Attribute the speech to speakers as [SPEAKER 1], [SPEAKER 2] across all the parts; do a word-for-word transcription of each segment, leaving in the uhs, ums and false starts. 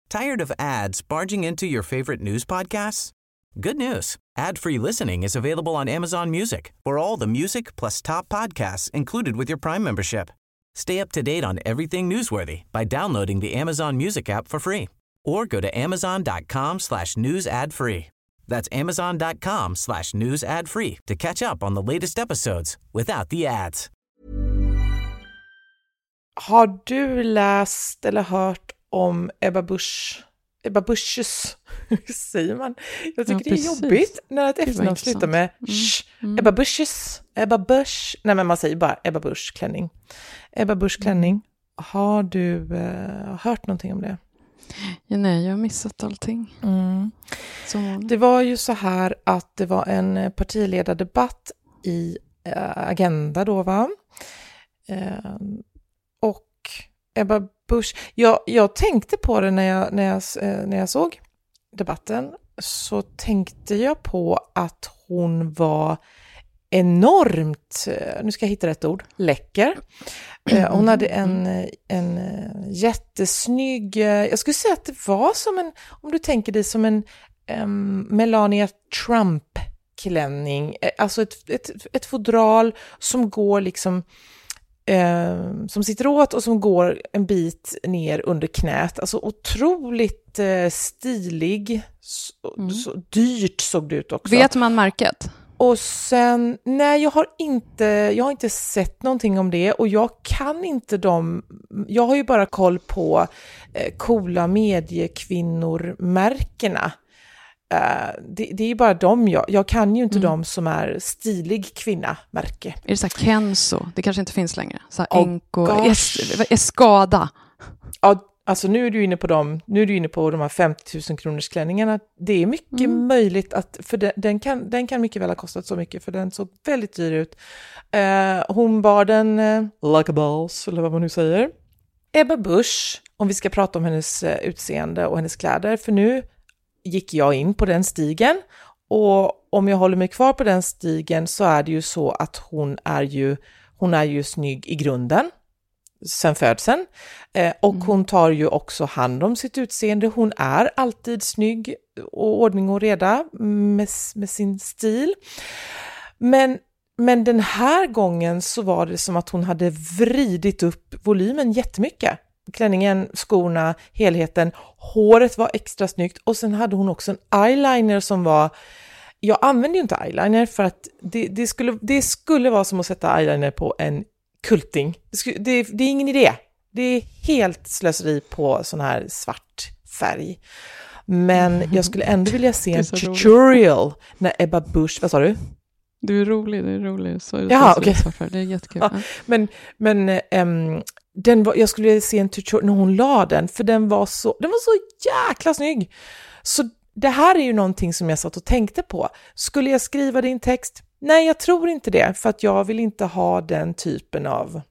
[SPEAKER 1] Tired of ads barging into your favorite news podcasts? Good news. Ad-free listening is available on Amazon Music for all the music plus top podcasts included with your Prime membership. Stay up to date on everything newsworthy by downloading the Amazon Music app for free or go to amazon.com slash news ad free. That's amazon.com slash news ad free to catch up on the latest episodes without the ads.
[SPEAKER 2] Har du läst eller hört om Ebba Busch? Ebba Buschs, hur säger man? Jag tycker ja, det är jobbigt när ett efternamn slutar med sh. Mm. Ebba Buschs, Ebba Busch. Nej, men man säger bara Ebba Busch klänning. Ebba Busch klänning. Har du uh, hört någonting om det?
[SPEAKER 3] Ja, nej, jag har missat allting.
[SPEAKER 2] Mm. Det var ju så här att det var en partiledardebatt i uh, Agenda då, va? Uh, och Ebba Busch, jag, jag tänkte på det när jag, när, jag, när jag såg debatten, så tänkte jag på att hon var enormt, nu ska jag hitta rätt ord, läcker. Hon hade en, en jättesnygg, jag skulle säga att det var som en, om du tänker dig som en um, Melania Trump-klänning, alltså ett, ett, ett fodral som går liksom Eh, som sitter åt och som går en bit ner under knät. Alltså otroligt eh, stilig. Så, mm. så dyrt såg det ut också.
[SPEAKER 3] Vet man märket?
[SPEAKER 2] Och sen, nej jag har inte, jag har inte sett någonting om det och jag kan inte dem, jag har ju bara koll på eh, coola mediekvinnor-märkena. Uh, det, det är ju bara dem jag, jag kan ju inte mm. dem som är stilig kvinna-märke.
[SPEAKER 3] Är det så här Kenzo? Det kanske inte finns längre. Så här oh, Enko, es, Eskada.
[SPEAKER 2] Ja, alltså nu är du inne på dem, nu är du inne på de här femtio tusen kronors klänningarna. Det är mycket mm. möjligt att, för den, den, kan, den kan mycket väl ha kostat så mycket, för den såg väldigt dyr ut. Uh, hon bar den uh, like a boss, eller vad man nu säger. Ebba Busch, om vi ska prata om hennes uh, utseende och hennes kläder, för nu gick jag in på den stigen, och om jag håller mig kvar på den stigen så är det ju så att hon är ju, hon är ju snygg i grunden sen födseln, eh, och mm. hon tar ju också hand om sitt utseende. Hon är alltid snygg och ordning och reda med, med sin stil, men men den här gången så var det som att hon hade vridit upp volymen jättemycket. Klänningen, skorna, helheten, håret var extra snyggt, och sen hade hon också en eyeliner som var, jag använde ju inte eyeliner för att det, det, skulle, det skulle vara som att sätta eyeliner på en kulting. Det, skulle, det, det är ingen idé. Det är helt slöseri på sån här svart färg. Men jag skulle ändå vilja se en tutorial roligt. När Ebba Busch, vad sa du?
[SPEAKER 3] Du är rolig, du är rolig. Så är det,
[SPEAKER 2] ja,
[SPEAKER 3] så
[SPEAKER 2] okay.
[SPEAKER 3] det, det är jättekul.
[SPEAKER 2] Ja, men men um, den var, jag skulle vilja se en tutorial när hon la den, för den var så, den var så jäkla snygg. Så det här är ju någonting som jag satt och tänkte på. Skulle jag skriva det i en text? Nej, jag tror inte det, för att jag vill inte ha den typen av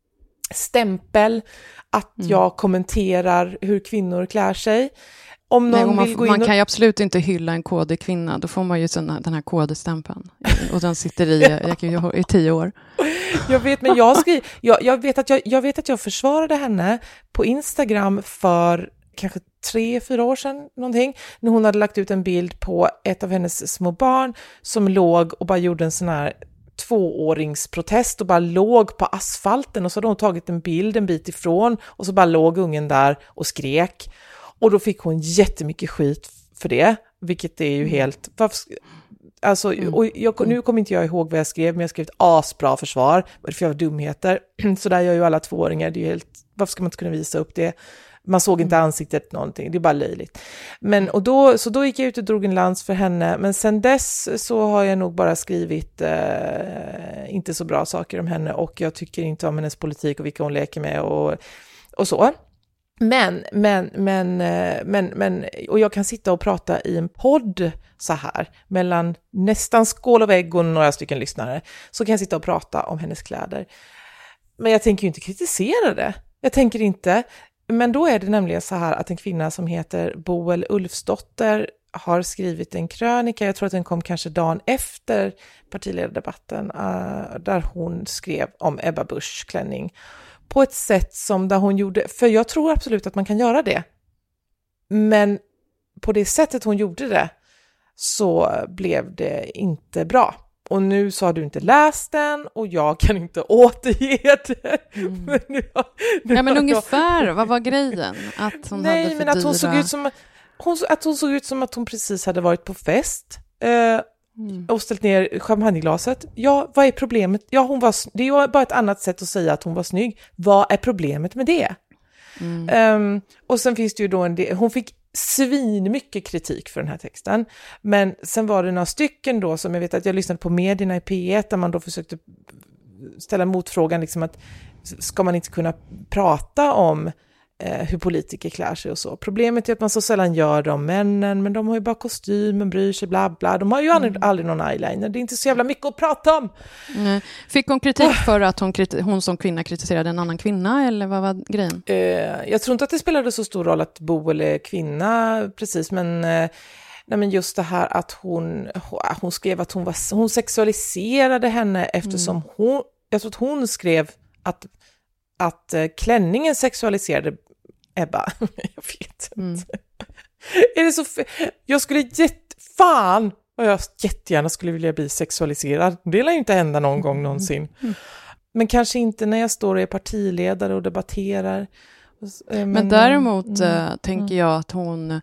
[SPEAKER 2] stämpel att mm. jag kommenterar hur kvinnor klär sig. Om någon Nej,
[SPEAKER 3] man,
[SPEAKER 2] vill gå
[SPEAKER 3] man
[SPEAKER 2] in och...
[SPEAKER 3] kan ju absolut inte hylla en kodekvinna. Då får man ju såna, den här kodstämpeln. Och den sitter i, jag kan ju, i tio år.
[SPEAKER 2] Jag vet, men jag, skri, jag, jag, vet att jag, jag vet att jag försvarade henne på Instagram för kanske tre, fyra år sedan någonting. När hon hade lagt ut en bild på ett av hennes små barn som låg och bara gjorde en sån här tvååringsprotest och bara låg på asfalten. Och så hade hon tagit en bild en bit ifrån och så bara låg ungen där och skrek. Och då fick hon jättemycket skit för det, vilket är ju helt... Alltså, och jag, nu kommer inte jag ihåg vad jag skrev, men jag skrev ett asbra försvar. För jag var dumheter. Så där gör ju alla tvååringar. Det är ju helt, varför ska man inte kunna visa upp det? Man såg inte ansiktet någonting. Det är bara löjligt. Men, och då, så då gick jag ut och drog en lans för henne. Men sen dess så har jag nog bara skrivit eh, inte så bra saker om henne. Och jag tycker inte om hennes politik och vilka hon leker med och, och så. Men, men, men, men, men, och jag kan sitta och prata i en podd så här, mellan nästan skål och vägg och några stycken lyssnare, så kan jag sitta och prata om hennes kläder. Men jag tänker ju inte kritisera det. Jag tänker inte, men då är det nämligen så här att en kvinna som heter Boel Ulfsdotter har skrivit en krönika, jag tror att den kom kanske dagen efter partiledardebatten, uh, där hon skrev om Ebba Buschs klänning. På ett sätt som där hon gjorde, för jag tror absolut att man kan göra det. Men på det sättet hon gjorde det så blev det inte bra. Och nu så har du inte läst den och jag kan inte återge det.
[SPEAKER 3] Mm.
[SPEAKER 2] Men nu,
[SPEAKER 3] nu ja, men ungefär, jag... vad var grejen? Att hon
[SPEAKER 2] Nej,
[SPEAKER 3] hade för
[SPEAKER 2] men att hon,
[SPEAKER 3] dyra...
[SPEAKER 2] såg ut som, hon, att hon såg ut som att hon precis hade varit på fest eh, mm. och ställt ner champagneglaset. Ja, vad är problemet? Ja, hon var, det är ju bara ett annat sätt att säga att hon var snygg. Vad är problemet med det? Mm. Um, och sen finns det ju då en del, hon fick svin mycket kritik för den här texten, men sen var det några stycken då som jag vet att jag lyssnade på medierna i P ett där man då försökte ställa motfrågan liksom att ska man inte kunna prata om eh, hur politiker klär sig och så. Problemet är att man så sällan gör det om männen, men de har ju bara kostymen, bryr sig, bla bla. De har ju aldrig, mm. aldrig någon eyeliner. Det är inte så jävla mycket att prata om.
[SPEAKER 3] Nej. Fick hon kritik för att hon, kriti- hon som kvinna kritiserade en annan kvinna, eller vad var grejen?
[SPEAKER 2] Eh, jag tror inte att det spelade så stor roll att Bo eller kvinna, precis, men... Eh, Nej, men just det här att hon, hon skrev att hon, var, hon sexualiserade henne eftersom mm. hon, jag tror att hon skrev att, att klänningen sexualiserade Ebba. Jag vet inte. Mm. Är det så f- jag skulle jätte, fan och jag jättegärna skulle vilja bli sexualiserad. Det lär ju inte hända någon gång någonsin. Mm. Men kanske inte när jag står och är partiledare och debatterar. Men,
[SPEAKER 3] men däremot mm, äh, tänker mm. jag att hon...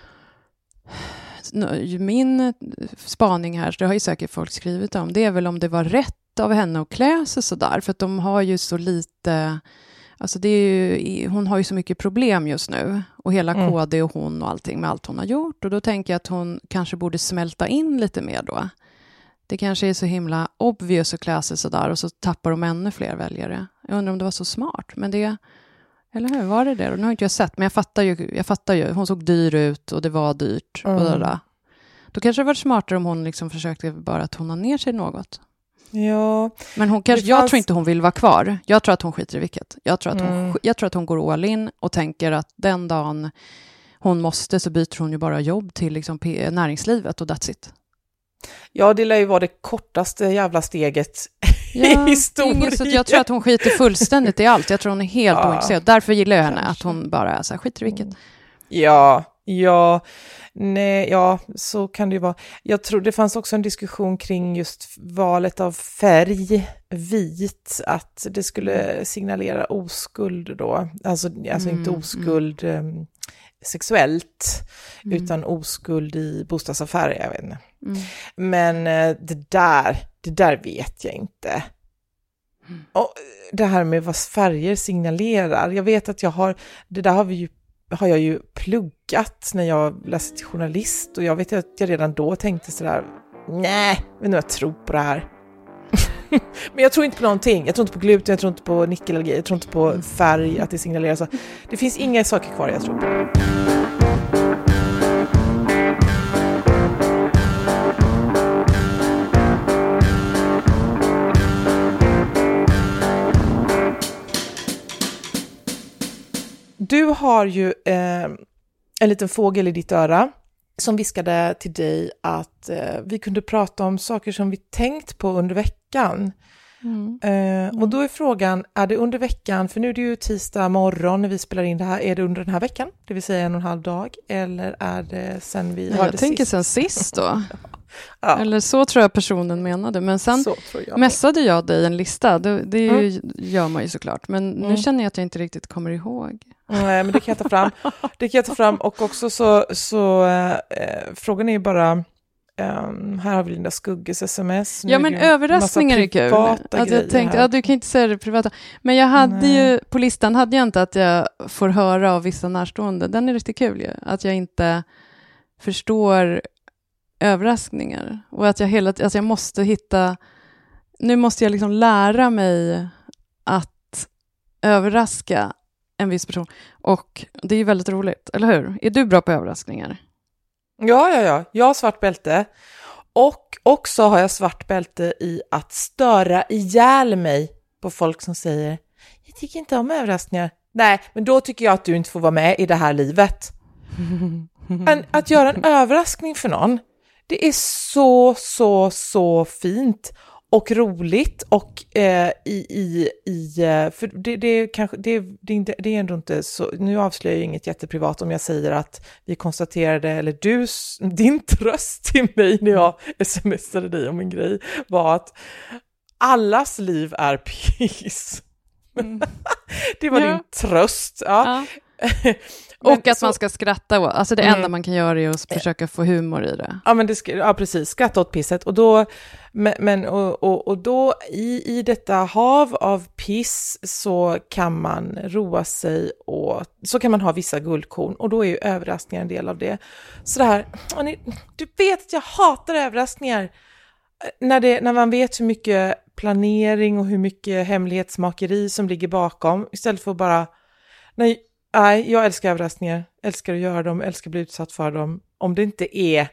[SPEAKER 3] Min spaning här, det har ju säkert folk skrivit om, det är väl om det var rätt av henne att klä sig sådär, för att de har ju så lite, alltså det är ju, hon har ju så mycket problem just nu, och hela mm. K D och hon och allting med allt hon har gjort, och då tänker jag att hon kanske borde smälta in lite mer då. Det kanske är så himla obvious att klä sig sådär, och så tappar de ännu fler väljare. Jag undrar om det var så smart, men det... Eller hur, var det det? Och nu har inte jag sett, men jag fattar ju, jag fattar ju, hon såg dyr ut och det var dyrt. Mm. Och det där. Då kanske det var smartare om hon liksom försökte bara tona ner sig något.
[SPEAKER 2] Ja.
[SPEAKER 3] Men hon kanske, fanns... jag tror inte hon vill vara kvar. Jag tror att hon skiter i vilket. Jag tror att hon, mm. jag tror att hon går all in och tänker att den dagen hon måste så byter hon ju bara jobb till liksom näringslivet och that's it.
[SPEAKER 2] Ja, det lär ju vara det kortaste jävla steget
[SPEAKER 3] ja,
[SPEAKER 2] i historien.
[SPEAKER 3] Så jag tror att hon skiter fullständigt i allt. Jag tror hon är helt ja, ointresserad. Därför gillar jag henne, att hon bara är så här, skiter i vilket.
[SPEAKER 2] Ja, ja, nej, ja, så kan det ju vara. Jag tror det fanns också en diskussion kring just valet av färg, vit, att det skulle signalera oskuld då. Alltså, alltså mm, inte oskuld mm. um, sexuellt, mm. utan oskuld i bostadsaffärer, jag vet inte. Mm. Men uh, det där, det där vet jag inte. Mm. Och det här med vad färger signalerar, jag vet att jag har, det där har vi ju har jag ju pluggat när jag läste till journalist, och jag vet att jag redan då tänkte sådär, nej, men nu jag tror på det här. Men jag tror inte på någonting. Jag tror inte på gluten, jag tror inte på nickelallergi, jag tror inte på färg, att det signalerar så. Det finns inga saker kvar jag tror på. Du har ju eh, en liten fågel i ditt öra som viskade till dig att eh, vi kunde prata om saker som vi tänkt på under veckan. Mm. Eh, och då är frågan, är det under veckan, för nu är det ju tisdag morgon när vi spelar in det här, är det under den här veckan, det vill säga en och en halv dag, eller är det sen vi hörde
[SPEAKER 3] sist? Jag tänker sen sist då. Ja. Eller så tror jag personen menade. Men sen jag mässade jag dig en lista. Det, det ju, mm. gör man ju såklart. Men mm. nu känner jag att jag inte riktigt kommer ihåg.
[SPEAKER 2] Nej, men det kan jag ta fram. Det kan jag ta fram. Och också så, så äh, frågan är ju bara, ähm, här har vi Linda Skugges sms. Nu
[SPEAKER 3] ja, men överraskningar är kul. Att jag tänkte, ja, du kan inte säga det privata. Men jag hade Nej. ju, på listan hade jag inte att jag får höra av vissa närstående. Den är riktigt kul ju. Att jag inte förstår överraskningar, och att jag hela alltså jag måste hitta, nu måste jag liksom lära mig att överraska en viss person, och det är ju väldigt roligt, eller hur? Är du bra på överraskningar?
[SPEAKER 2] Ja, ja, ja. Jag har svart bälte, och också har jag svart bälte i att störa ihjäl mig på folk som säger, jag tycker inte om överraskningar. Nej, men då tycker jag att du inte får vara med i det här livet. Men att göra en överraskning för någon, det är så, så, så fint. och roligt och eh, i, i, i för det, det, kanske, det, det, är inte, det är ändå inte så, nu avslöjar jag inget jätteprivat om jag säger att vi konstaterade, eller du, din tröst till mig när jag smsade dig om en grej var att allas liv är piss. Mm. Det var ja. din tröst. Ja.
[SPEAKER 3] Ja. Och att så, man ska skratta åt. Alltså det mm. enda man kan göra är att försöka få humor i det.
[SPEAKER 2] Ja, men det ska, ja precis. Skratta åt pisset. Och då, men, men, och, och, och då i, i detta hav av piss så kan man roa sig och så kan man ha vissa guldkorn. Och då är ju överraskningar en del av det. Så det här, ni, du vet att jag hatar överraskningar. När, det, när man vet hur mycket planering och hur mycket hemlighetsmakeri som ligger bakom. Istället för att bara, nej, nej jag älskar överraskningar. Älskar att göra dem, älskar att bli utsatt för dem. Om det inte är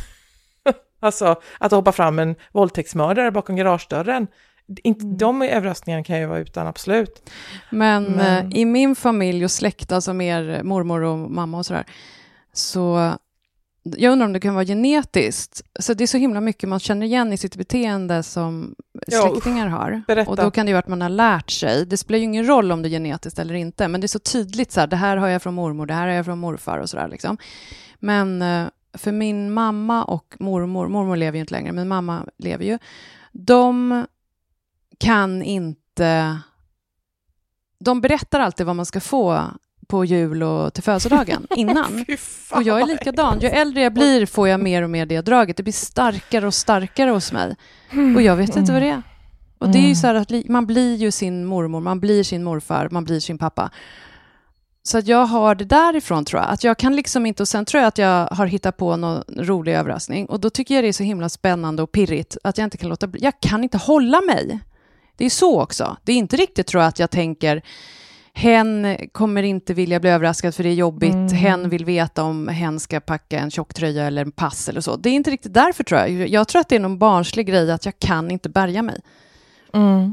[SPEAKER 2] alltså att hoppa fram en våldtäktsmördare bakom garagedörren. Inte, mm. De överraskningarna kan ju vara utan, absolut.
[SPEAKER 3] Men, Men i min familj och släkt, alltså mer mormor och mamma och sådär, så jag undrar om det kan vara genetiskt. Så det är så himla mycket man känner igen i sitt beteende som släktingar har.
[SPEAKER 2] Berätta.
[SPEAKER 3] Och då kan det ju vara att man har lärt sig. Det spelar ju ingen roll om det är genetiskt eller inte. Men det är så tydligt så här, det här har jag från mormor, det här har jag från morfar och sådär liksom. Men för min mamma och mormor, mormor lever ju inte längre, men mamma lever ju. De kan inte, de berättar alltid vad man ska få på jul och till födelsedagen innan. Och jag är likadan. Ju äldre jag blir får jag mer och mer det draget. Det blir starkare och starkare hos mig. Och jag vet inte vad det är. Och det är ju så här att man blir ju sin mormor, man blir sin morfar, man blir sin pappa. Så att jag har det därifrån, tror jag. Att jag kan liksom inte, och sen tror jag att jag har hittat på någon rolig överraskning. Och då tycker jag det är så himla spännande och pirrigt att jag inte kan låta bli. Jag kan inte hålla mig. Det är så också. Det är inte riktigt, tror jag, att jag tänker hen kommer inte vilja bli överraskad för det är jobbigt. Mm. Hen vill veta om hen ska packa en tjocktröja eller en pass eller så. Det är inte riktigt därför, tror jag. Jag tror att det är någon barnslig grej att jag kan inte bärga mig.
[SPEAKER 2] Mm.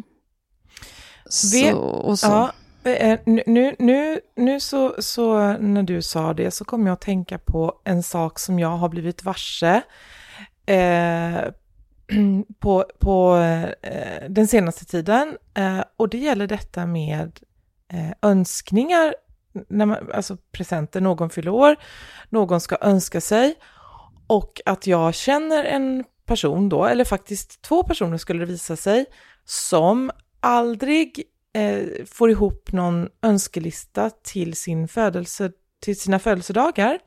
[SPEAKER 3] Så, och så.
[SPEAKER 2] Ja, nu, nu, nu så, så när du sa det så kom jag att tänka på en sak som jag har blivit varse eh, på, på eh, den senaste tiden. Eh, och det gäller detta med Eh, önskningar, när man, alltså presenter, någon fyller år, någon ska önska sig, och att jag känner en person då, eller faktiskt två personer skulle det visa sig, som aldrig eh, får ihop någon önskelista till sin födelse, till sina födelsedagar,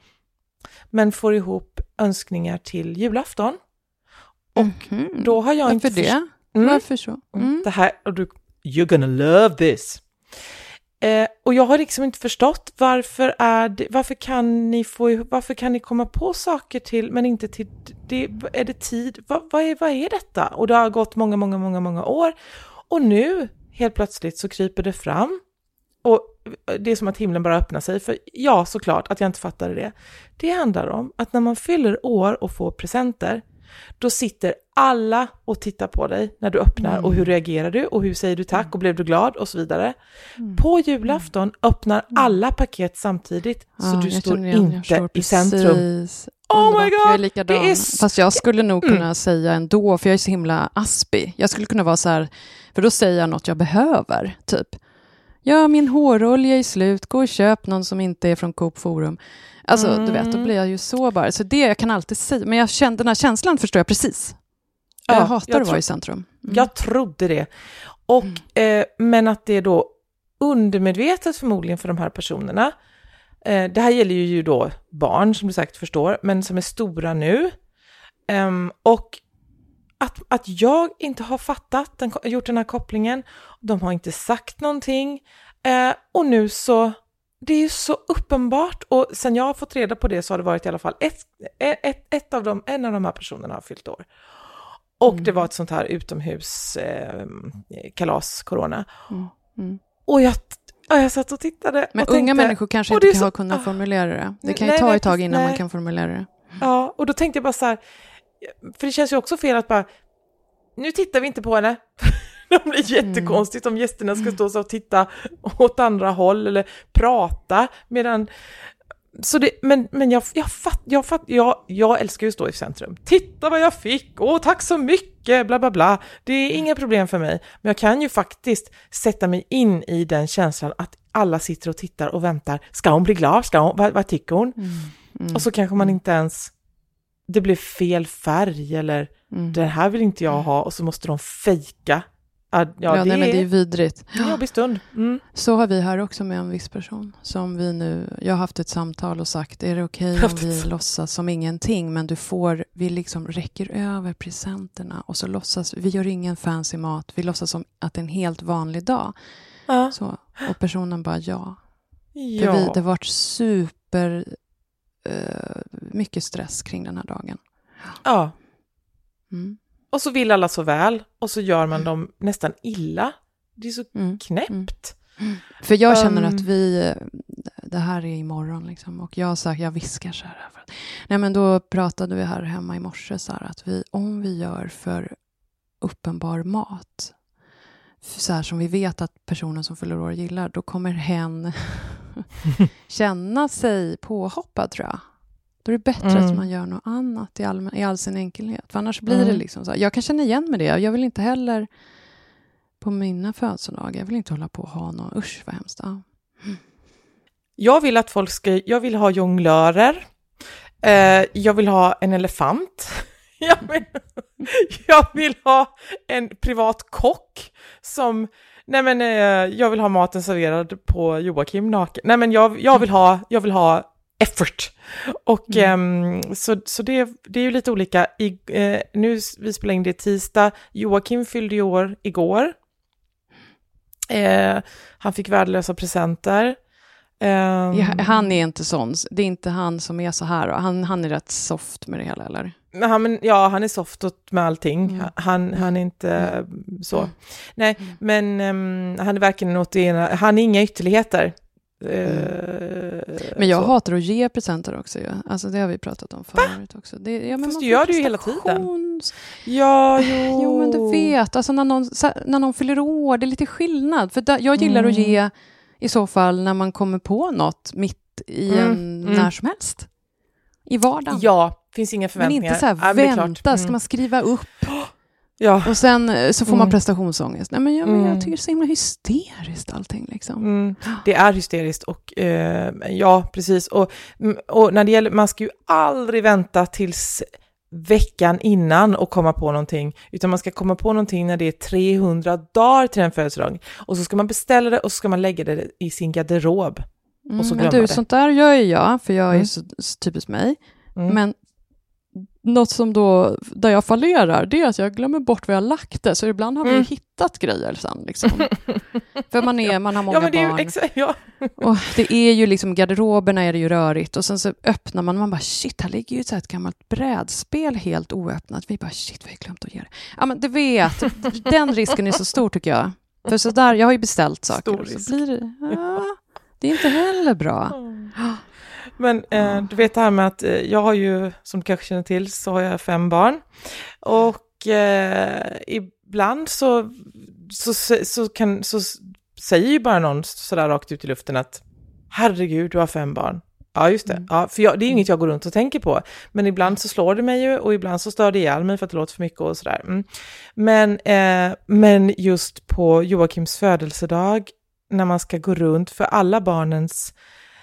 [SPEAKER 2] men får ihop önskningar till julafton. Och mm-hmm. då har jag
[SPEAKER 3] Varför
[SPEAKER 2] inte
[SPEAKER 3] det?
[SPEAKER 2] För...
[SPEAKER 3] Mm. Varför så?
[SPEAKER 2] Mm. Det här, och du, you're gonna love this. Eh, och jag har liksom inte förstått varför är det, varför kan ni få, varför kan ni komma på saker till, men inte till, det, är det tid, vad, vad, är, vad är detta? Och det har gått många, många, många, många år, och nu helt plötsligt så kryper det fram, och det är som att himlen bara öppnar sig, för ja, såklart att jag inte fattade det. Det handlar om att när man fyller år och får presenter, då sitter alla och tittar på dig när du öppnar, mm. och hur reagerar du och hur säger du tack och blev du glad och så vidare. Mm. På julafton öppnar alla paket samtidigt, ja, så du står igen, inte i centrum. Oh my god,
[SPEAKER 3] jag är likadan. Det är... Fast jag skulle nog kunna mm. säga ändå, för jag är så himla aspig. Jag skulle kunna vara så här, för då säger jag något jag behöver, typ. Ja, min hårolja är slut, gå och köp någon som inte är från Coop Forum. Alltså, mm. du vet, då blir jag ju så bara. Så det jag kan alltid säga. Men jag kände, den här känslan förstår jag precis. Jag ja, hatar jag att vara i centrum.
[SPEAKER 2] Mm. Jag trodde det. Och, mm. eh, men att det är då undermedvetet förmodligen för de här personerna. Eh, det här gäller ju då barn, som du sagt förstår, men som är stora nu. Eh, och att, att jag inte har fattat, den, gjort den här kopplingen. De har inte sagt någonting. Eh, och nu så... Det är ju så uppenbart, och sen jag har fått reda på det så har det varit i alla fall ett, ett, ett av dem, en av de här personerna har fyllt år. Och mm. det var ett sånt här utomhus eh, kalas, corona. Mm. Mm. Och jag, jag satt och tittade.
[SPEAKER 3] Men
[SPEAKER 2] och
[SPEAKER 3] unga
[SPEAKER 2] tänkte,
[SPEAKER 3] människor kanske inte har kunnat formulera det. Det kan ju nej, ta ett tag innan nej. man kan formulera det.
[SPEAKER 2] Ja, och då tänkte jag bara så här, för det känns ju också fel att bara, nu tittar vi inte på henne. Det blir jättekonstigt mm. om gästerna ska stå så och titta åt andra håll eller prata medan, så det, men, men jag, jag, fatt, jag, fatt, jag, jag älskar ju att stå i centrum. Titta vad jag fick, åh tack så mycket, bla bla bla. Det är inga problem för mig. Men jag kan ju faktiskt sätta mig in i den känslan att alla sitter och tittar och väntar. Ska hon bli glad? Ska hon, vad, vad tycker hon? Mm. Mm. Och så kanske man inte ens, det blir fel färg eller mm. det här vill inte jag ha och så måste de fejka. Ja,
[SPEAKER 3] ja det, nej, men det är vidrigt.
[SPEAKER 2] Det är en jobbig stund. Mm.
[SPEAKER 3] Så har vi här också med en viss person som vi nu, jag har haft ett samtal och sagt, är det okej okay om vi låtsas som ingenting, men du får, vi liksom räcker över presenterna och så låtsas, vi gör ingen fancy mat, vi låtsas som att det är en helt vanlig dag. Ja. Så, och personen bara ja. ja. För vi, det har varit super uh, mycket stress kring den här dagen.
[SPEAKER 2] Ja.
[SPEAKER 3] Mm.
[SPEAKER 2] Och så vill alla så väl. Och så gör man dem nästan illa. Det är så mm. knäppt.
[SPEAKER 3] Mm. För jag känner um, att vi... Det här är imorgon liksom. Och jag har sagt, jag viskar så här. För att, nej men då pratade vi här hemma i morse så här. Att vi, om vi gör för uppenbar mat. Så här som vi vet att personen som fyller år gillar. Då kommer hen känna sig påhoppad tror jag. Då är det bättre mm. att man gör något annat i all, i all sin enkelhet. För annars blir mm. det liksom så. Jag kan känna igen med det. Jag vill inte heller på mina födelsedagar. Jag vill inte hålla på och ha någon. Usch vad hemskt. Ja. Mm.
[SPEAKER 2] Jag vill att folk ska... Jag vill ha jonglörer. Eh, jag vill ha en elefant. jag, vill, jag vill ha en privat kock som... Nej men eh, jag vill ha maten serverad på Joakim naken. Nej men jag, jag vill ha... Jag vill ha effort. Och mm. um, så, så det, det är ju lite olika. I, eh, nu vi spelar in det tisdag. Joakim fyllde i år igår. Eh, han fick värdelösa presenter. Um,
[SPEAKER 3] ja, han är inte sån. Det är inte han som är så här. Han, han är rätt soft med det hela, eller?
[SPEAKER 2] Han, men, ja, han är soft med allting. Mm. Han, han är inte mm. så. Mm. Nej, mm. men um, han är verkligen något ena. Han är inga ytterligheter.
[SPEAKER 3] Mm. Men jag så. hatar att ge presenter också ju. Alltså det har vi pratat om förut också. Det, ja, men
[SPEAKER 2] fast du gör det ju hela tiden.
[SPEAKER 3] Ja, jo. Jo, men du vet. Alltså när någon, när någon fyller år, det är lite skillnad. För där, jag gillar mm. att ge i så fall när man kommer på något mitt i mm. en mm. när som helst. I vardagen.
[SPEAKER 2] Ja, finns inga förväntningar.
[SPEAKER 3] Men inte så här, ja, vänta, mm. ska man skriva upp...
[SPEAKER 2] Ja.
[SPEAKER 3] Och sen så får man mm. prestationsångest. Nej, men jag, mm. jag tycker det är så himla hysteriskt allting. Liksom.
[SPEAKER 2] Mm. Det är hysteriskt. Och, eh, ja, precis. Och, och när det gäller, man ska ju aldrig vänta tills veckan innan och komma på någonting. Utan man ska komma på någonting när det är trehundra dagar till en födelsedag. Och så ska man beställa det och så ska man lägga det i sin garderob.
[SPEAKER 3] Mm,
[SPEAKER 2] och så
[SPEAKER 3] men du,
[SPEAKER 2] det.
[SPEAKER 3] Sånt där gör ju jag, för jag är mm. så, så typiskt mig. Mm. Men något som då, där jag fallerar, det är att jag glömmer bort vad jag lagt det. Så ibland har vi mm. hittat grejer sen. Liksom. För man, är, man har många
[SPEAKER 2] ja, men det är
[SPEAKER 3] barn.
[SPEAKER 2] Ju exa- ja.
[SPEAKER 3] Och det är ju liksom, garderoberna är det ju rörigt. Och sen så öppnar man, man bara shit, här ligger ju ett gammalt brädspel helt oöppnat. Vi bara shit, vad har jag glömt att göra? Ja, men du vet, den risken är så stor tycker jag. För så där, jag har ju beställt saker. Så blir det, ja, det är inte heller bra.
[SPEAKER 2] Mm. Men eh, du vet det här med att eh, jag har ju, som du kanske känner till, så har jag fem barn. Och eh, ibland så, så, så, kan, så säger ju bara någon sådär rakt ut i luften att herregud, du har fem barn. Ja, just det. Mm. Ja, för jag, det är ju inget jag går runt och tänker på. Men ibland så slår det mig ju och ibland så stör det ihjäl mig för att det låter för mycket och sådär. Mm. Men, eh, men just på Joakims födelsedag, när man ska gå runt för alla barnens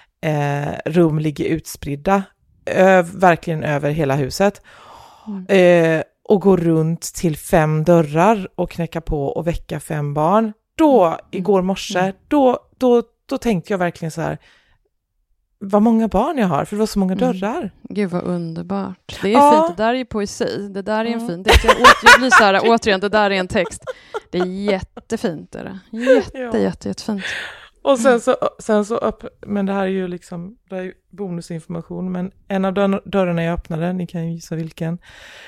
[SPEAKER 2] Eh, rum ligger utspridda ö- verkligen över hela huset mm. eh, och gå runt till fem dörrar och knäcka på och väcka fem barn. Då, mm. igår morse, mm. då, då, då tänkte jag verkligen så här, vad många barn jag har, för det var så många dörrar. Mm.
[SPEAKER 3] Gud vad underbart. Det är ja. fint, det där är ju poesi. Det där är en mm. fin text. Jag, jag blir så här, återigen, det där är en text. Det är jättefint. Är det? Jätte, ja. jätte, jättefint.
[SPEAKER 2] Och sen så, sen så upp, men det här är ju liksom, det är ju bonusinformation, men en av dörrarna jag öppnade, ni kan ju gissa vilken,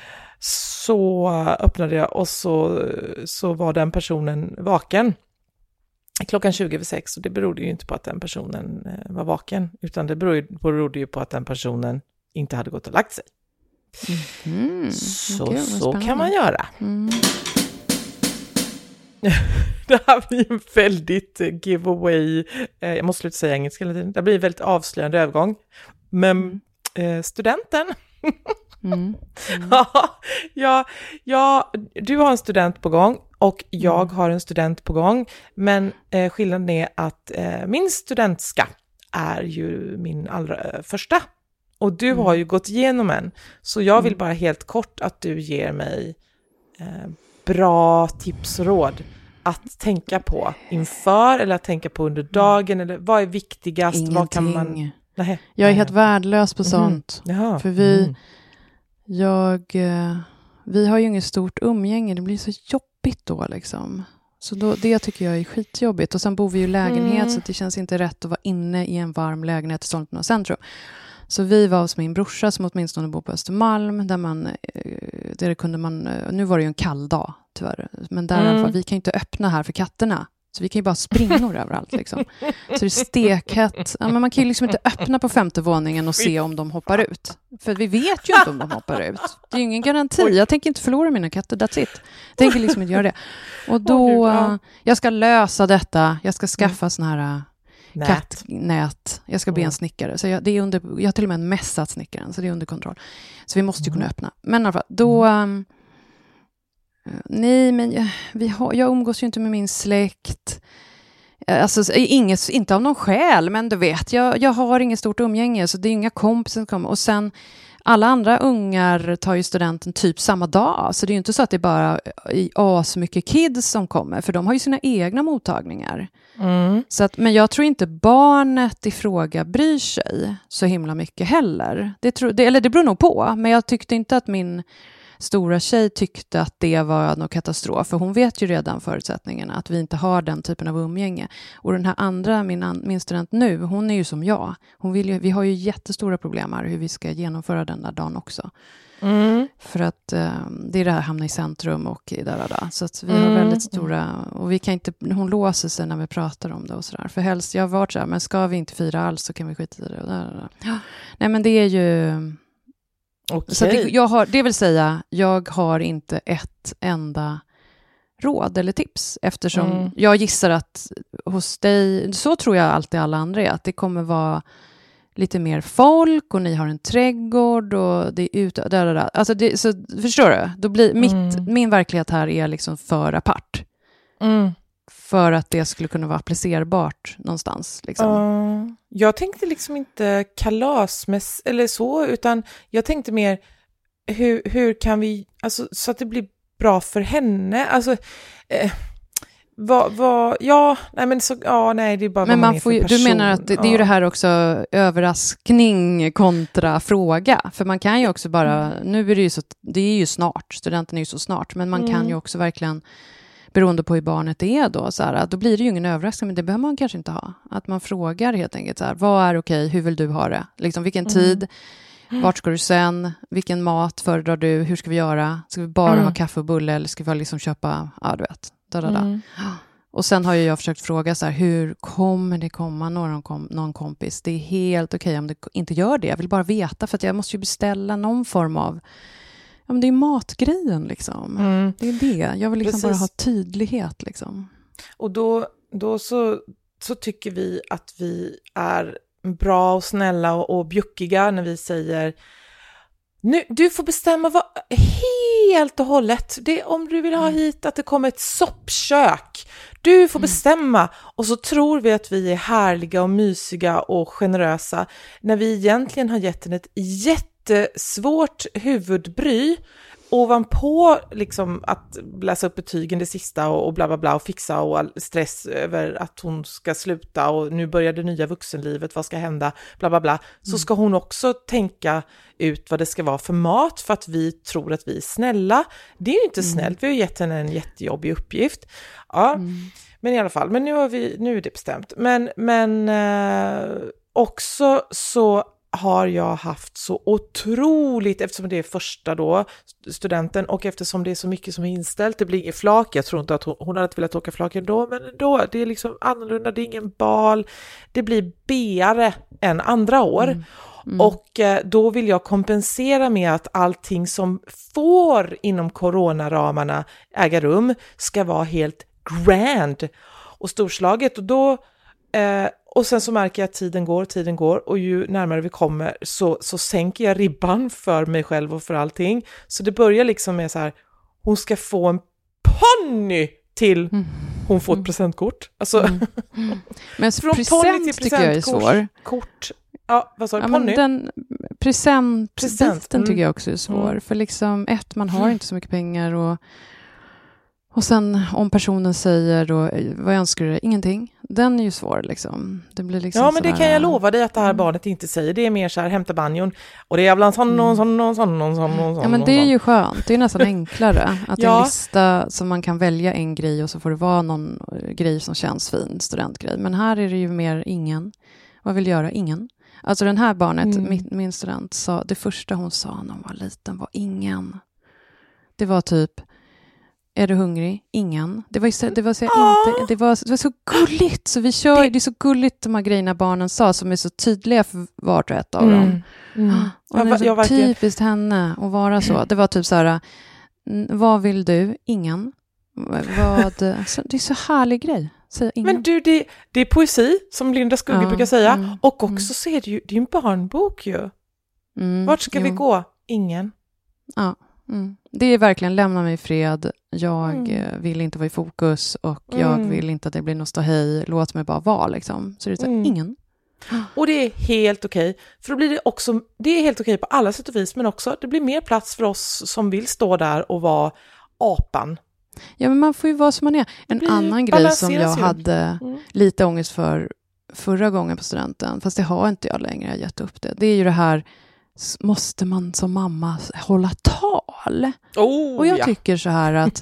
[SPEAKER 2] så öppnade jag och så, så var den personen vaken klockan tjugo över sex, och det berodde ju inte på att den personen var vaken, utan det berodde ju på att den personen inte hade gått och lagt sig. Mm. Så, okay, så kan man göra. Mm. Det här blir en väldigt giveaway, eh, jag måste sluta säga engelska hela tiden. Det blir en väldigt avslöjande övergång. Men eh, studenten...
[SPEAKER 3] Mm. Mm.
[SPEAKER 2] ja, ja, du har en student på gång och jag mm. har en student på gång. Men eh, skillnaden är att eh, min studentska är ju min allra första. Och du mm. har ju gått igenom en. Så jag vill bara helt kort att du ger mig eh, bra tips och råd att tänka på inför eller att tänka på under dagen. Eller vad är viktigast?
[SPEAKER 3] Ingenting.
[SPEAKER 2] Vad kan man... Nej.
[SPEAKER 3] Jag är helt värdelös på sånt.
[SPEAKER 2] Mm. Jaha.
[SPEAKER 3] För vi...
[SPEAKER 2] Mm.
[SPEAKER 3] Jag, vi har ju inget stort umgänge. Det blir så jobbigt då liksom. Så då, det tycker jag är skitjobbigt. Och sen bor vi ju i lägenhet mm. så det känns inte rätt att vara inne i en varm lägenhet i Sollentuna centrum. Så vi var hos min brorsa som åtminstone bor på Östermalm. Där man, där kunde man, nu var det ju en kall dag tyvärr. Men där mm. i alla fall, vi kan ju inte öppna här för katterna. Så vi kan ju bara springor överallt liksom. Så det är stekhett. Ja, men man kan ju liksom inte öppna på femte våningen och se om de hoppar ut. För vi vet ju inte om de hoppar ut. Det är ju ingen garanti. Jag tänker inte förlora mina katter, that's it. Jag tänker liksom inte göra det. Och då, jag ska lösa detta. Jag ska skaffa mm. sån här Nät. kattnät. Jag ska bli mm. en snickare. Så jag, det är under, jag har till och med mässat snickaren, så det är under kontroll. Så vi måste ju kunna öppna. Men i alla fall, då... Um, Nej, men jag, vi har, jag umgås ju inte med min släkt. Alltså, inget, inte av någon skäl, men du vet, jag, jag har inget stort umgänge, så det är inga kompisar som kommer. Och sen, alla andra ungar tar ju studenten typ samma dag, så det är ju inte så att det är bara i as mycket kids som kommer, för de har ju sina egna mottagningar. Mm. Så att, men jag tror inte barnet i fråga bryr sig så himla mycket heller. Det, tror, det, eller det beror nog på, men jag tyckte inte att min... stora tjej tyckte att det var någon katastrof. För hon vet ju redan förutsättningarna att vi inte har den typen av umgänge. Och den här andra, min, min student nu, hon är ju som jag. Hon vill ju, vi har ju jättestora problem här hur vi ska genomföra den där dagen också. Mm. För att um, det är det här hamna i centrum och där, där, där. Så att vi mm. har väldigt stora... Och vi kan inte, hon låser sig när vi pratar om det och sådär. För helst, jag har varit så här, men ska vi inte fira alls så kan vi skita i det. Och där, där, där. Nej, men det är ju... Okay. Så det, jag har, det vill säga, jag har inte ett enda råd eller tips. Eftersom mm. jag gissar att hos dig, så tror jag alltid alla andra är, att det kommer vara lite mer folk och ni har en trädgård och det är ute, där, där, där. Alltså det, så förstår du? Då blir mitt, mm. min verklighet här är liksom för apart. Mm. För att det skulle kunna vara applicerbart någonstans. Liksom.
[SPEAKER 2] Uh, jag tänkte liksom inte kalas med, eller så, utan jag tänkte mer hur, hur kan vi, alltså, så att det blir bra för henne. Alltså, eh, vad, vad, ja, nej men så, ja, nej, det är bara
[SPEAKER 3] men
[SPEAKER 2] vad man,
[SPEAKER 3] man
[SPEAKER 2] är
[SPEAKER 3] får
[SPEAKER 2] för
[SPEAKER 3] ju,
[SPEAKER 2] person.
[SPEAKER 3] Du menar att det, det är ju det här också överraskning kontra fråga. För man kan ju också bara, mm. nu är det ju så, det är ju snart, studenten är ju så snart, men man mm. kan ju också verkligen, beroende på hur barnet är då, så här, då blir det ju ingen överraskning, men det behöver man kanske inte ha. Att man frågar helt enkelt så här, vad är okej, hur vill du ha det? Liksom, vilken mm. tid, vart ska du sen, vilken mat föredrar du, hur ska vi göra? Ska vi bara mm. ha kaffe och bulle eller ska vi liksom köpa, ja du vet, da, da, da. Mm. Och sen har ju jag försökt fråga så här, hur kommer det komma någon, kom, någon kompis? Det är helt okej om det inte gör det. Jag vill bara veta, för att jag måste ju beställa någon form av, ja men det är matgrejen liksom. Mm. Det är det. Jag vill liksom bara ha tydlighet liksom.
[SPEAKER 2] Och då, då så, så tycker vi att vi är bra och snälla och, och bjuckiga när vi säger, nu, du får bestämma vad, helt och hållet. Det, om du vill ha hit att det kommer ett soppkök. Du får bestämma. Och så tror vi att vi är härliga och mysiga och generösa. När vi egentligen har gett henne ett jättesvårt huvudbry. Ovanpå liksom att läsa upp betygen det sista och, och bla bla bla och fixa och all stress över att hon ska sluta och nu börjar det nya vuxenlivet, vad ska hända, bla bla bla. Så ska hon också tänka ut vad det ska vara för mat för att vi tror att vi är snälla. Det är ju inte mm. snällt, vi har gett henne en jättejobbig uppgift. Ja, mm. men i alla fall, men nu, har vi, nu är det bestämt. Men, men eh, också så har jag haft så otroligt, eftersom det är första då, studenten, och eftersom det är så mycket som är inställt, det blir ingen flak, jag tror inte att hon, hon hade velat åka flak ändå, men ändå, det är liksom annorlunda, det är ingen bal, det blir beare än andra år. Mm. Mm. Och eh, då vill jag kompensera med att allting som får inom coronaramarna äga rum ska vara helt grand och storslaget. Och då eh, och sen så märker jag att tiden går, tiden går och ju närmare vi kommer så, så sänker jag ribban för mig själv och för allting. Så det börjar liksom med så här, hon ska få en ponny till mm. hon får ett presentkort. Alltså,
[SPEAKER 3] mm. Mm. Men från present till tycker jag är svår.
[SPEAKER 2] Kort. Ja, vad sa du?
[SPEAKER 3] Ja,
[SPEAKER 2] ponny?
[SPEAKER 3] Den present,
[SPEAKER 2] present.
[SPEAKER 3] Den
[SPEAKER 2] mm.
[SPEAKER 3] tycker jag också är svår.
[SPEAKER 2] Mm.
[SPEAKER 3] För liksom, ett, man har inte så mycket pengar och Och sen om personen säger då, vad önskar du? Ingenting. Den är ju svår liksom. Det blir liksom
[SPEAKER 2] ja, men det
[SPEAKER 3] där,
[SPEAKER 2] kan jag lova dig att det här barnet inte säger. Det är mer så här, hämta banjon. Och det är jävla sån och sån och sån och sån och sån.
[SPEAKER 3] Ja, men det är ju skönt. Det är nästan enklare. Att
[SPEAKER 2] ja.
[SPEAKER 3] en lista som man kan välja en grej och så får det vara någon grej som känns fin, studentgrej. Men här är det ju mer ingen. Vad vill göra? Ingen. Alltså den här barnet, mm. min, min student, sa, det första hon sa när hon var liten var ingen. Det var typ, är du hungrig? Ingen. Det var, ju, det var, så inte, det var, det var så gulligt. Så vi kör, det, det är så gulligt de här grejerna barnen sa som är så tydliga för vart och ett av dem. Mm. Mm. Och det är så jag, jag typiskt henne att vara så. Det var typ så här, vad vill du? Ingen. Vad, det är så härlig grej.
[SPEAKER 2] Men du, det, det är poesi som Linda Skugge ja, brukar säga. Mm, och också mm. så är det ju, det är en barnbok ju. Mm, Vart ska jo. vi gå? Ingen.
[SPEAKER 3] Ja. Mm. Det är verkligen lämna mig i fred. Jag mm. vill inte vara i fokus och mm. jag vill inte att det blir något ståhej. Låt mig bara vara liksom. Så det är så mm. ingen.
[SPEAKER 2] Och det är helt okej. För då blir det också, det är helt okej på alla sätt och vis, men också det blir mer plats för oss som vill stå där och vara apan.
[SPEAKER 3] Ja, men man får ju vara som man är. En annan grej som jag ju. hade mm. lite ångest för förra gången på studenten, fast det har inte jag längre, jag har gett upp det. Det är ju det här, måste man som mamma hålla tal?
[SPEAKER 2] Oh,
[SPEAKER 3] och jag
[SPEAKER 2] ja.
[SPEAKER 3] tycker så här att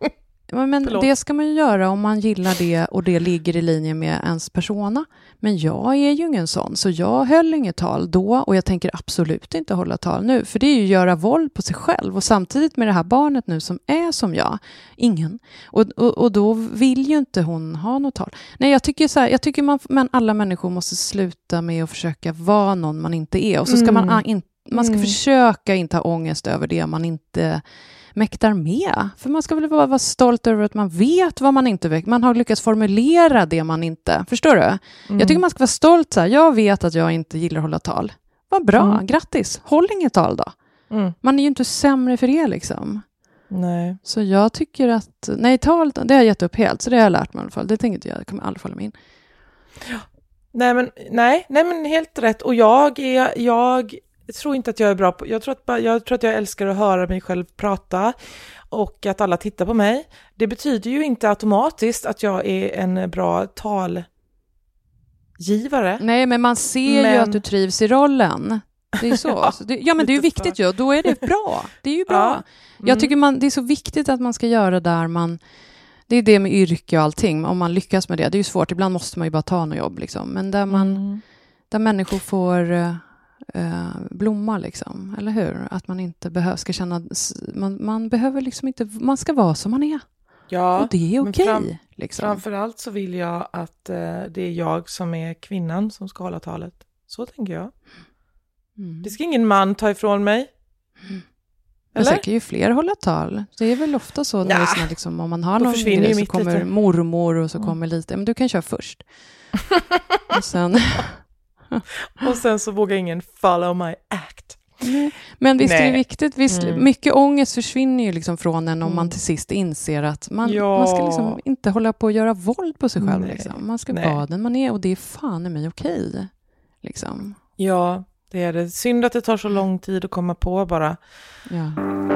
[SPEAKER 3] men det ska man ju göra om man gillar det och det ligger i linje med ens persona. Men jag är ju ingen sån, så jag höll inget tal då och jag tänker absolut inte hålla tal nu. För det är ju göra våld på sig själv och samtidigt med det här barnet nu som är som jag, ingen. Och, och, och då vill ju inte hon ha något tal. Nej, jag tycker så här, jag tycker man, men alla människor måste sluta med att försöka vara någon man inte är. Och så ska mm. man, in, man ska mm. försöka inte ha ångest över det man inte mäktar med. För man ska väl vara, vara stolt över att man vet vad man inte vet. Man har lyckats formulera det man inte. Förstår du? Mm. Jag tycker man ska vara stolt så här. Jag vet att jag inte gillar att hålla tal. Vad bra, mm. grattis. Håll inget tal då. Mm. Man är ju inte sämre för det liksom.
[SPEAKER 2] Nej.
[SPEAKER 3] Så jag tycker att, nej tal, det har jag gett upp helt. Så det har jag lärt mig i alla fall. Det tänker inte jag, det kommer aldrig falla mig in.
[SPEAKER 2] Ja. Nej men, nej, nej men helt rätt. Och jag är, jag Jag tror inte att jag är bra på, jag tror, att, jag tror att jag älskar att höra mig själv prata och att alla tittar på mig. Det betyder ju inte automatiskt att jag är en bra talgivare.
[SPEAKER 3] Nej, men man ser men... ju att du trivs i rollen. Det är så. ja, så det, ja, men det är ju viktigt ju. Då är det bra. Det är ju bra. Ja. Mm. Jag tycker man, det är så viktigt att man ska göra där man, det är det med yrke och allting. Om man lyckas med det, det är ju svårt. Ibland måste man ju bara ta något jobb liksom. Men där man, mm. där människor får Uh, blomma liksom, eller hur? Att man inte behöver, ska känna, man, man behöver liksom inte, man ska vara som man är.
[SPEAKER 2] Ja,
[SPEAKER 3] och det är okej.
[SPEAKER 2] Fram,
[SPEAKER 3] liksom.
[SPEAKER 2] Framförallt så vill jag att uh, det är jag som är kvinnan som ska hålla talet. Så tänker jag. Mm. Det ska ingen man ta ifrån mig.
[SPEAKER 3] Mm. Eller? Jag säkert ju fler hålla tal. Det är väl ofta så när ja. det är liksom, om man har
[SPEAKER 2] Då
[SPEAKER 3] någon grej så kommer
[SPEAKER 2] lite.
[SPEAKER 3] mormor och så
[SPEAKER 2] mm.
[SPEAKER 3] kommer lite, men du kan köra först. och sen
[SPEAKER 2] och sen så vågar ingen follow my act.
[SPEAKER 3] Nej. Men visst Nej. är det viktigt. Visst, mm. mycket ångest försvinner ju liksom från en om mm. man till sist inser att man,
[SPEAKER 2] ja.
[SPEAKER 3] man ska liksom inte hålla på att göra våld på sig själv.
[SPEAKER 2] Nej.
[SPEAKER 3] Liksom. Man ska
[SPEAKER 2] Nej.
[SPEAKER 3] vara den man är och det är fan i mig okej. Liksom.
[SPEAKER 2] Ja, det är det. Synd att det tar så lång tid att komma på bara.
[SPEAKER 3] Ja.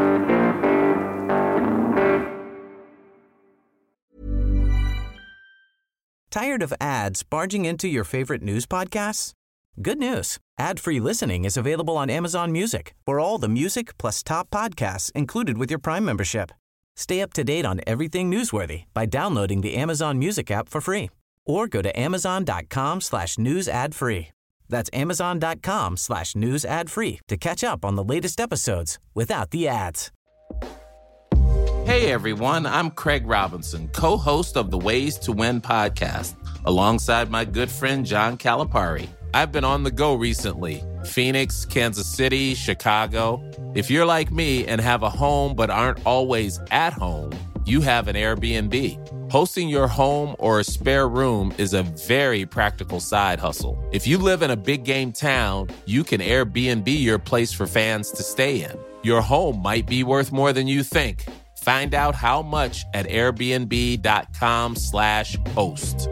[SPEAKER 1] Tired of ads barging into your favorite news podcasts? Good news. Ad-free listening is available on Amazon Music for all the music plus top podcasts included with your Prime membership. Stay up to date on everything newsworthy by downloading the Amazon Music app for free or go to amazon.com slash news ad free. That's amazon.com slash news ad free to catch up on the latest episodes without the ads.
[SPEAKER 4] Hey everyone, I'm Craig Robinson, co-host of the Ways to Win podcast, alongside my good friend John Calipari. I've been on the go recently. Phoenix, Kansas City, Chicago. If you're like me and have a home but aren't always at home, you have an Airbnb. Hosting your home or a spare room is a very practical side hustle. If you live in a big game town, you can Airbnb your place for fans to stay in. Your home might be worth more than you think. Find out how much at airbnb.com slash host.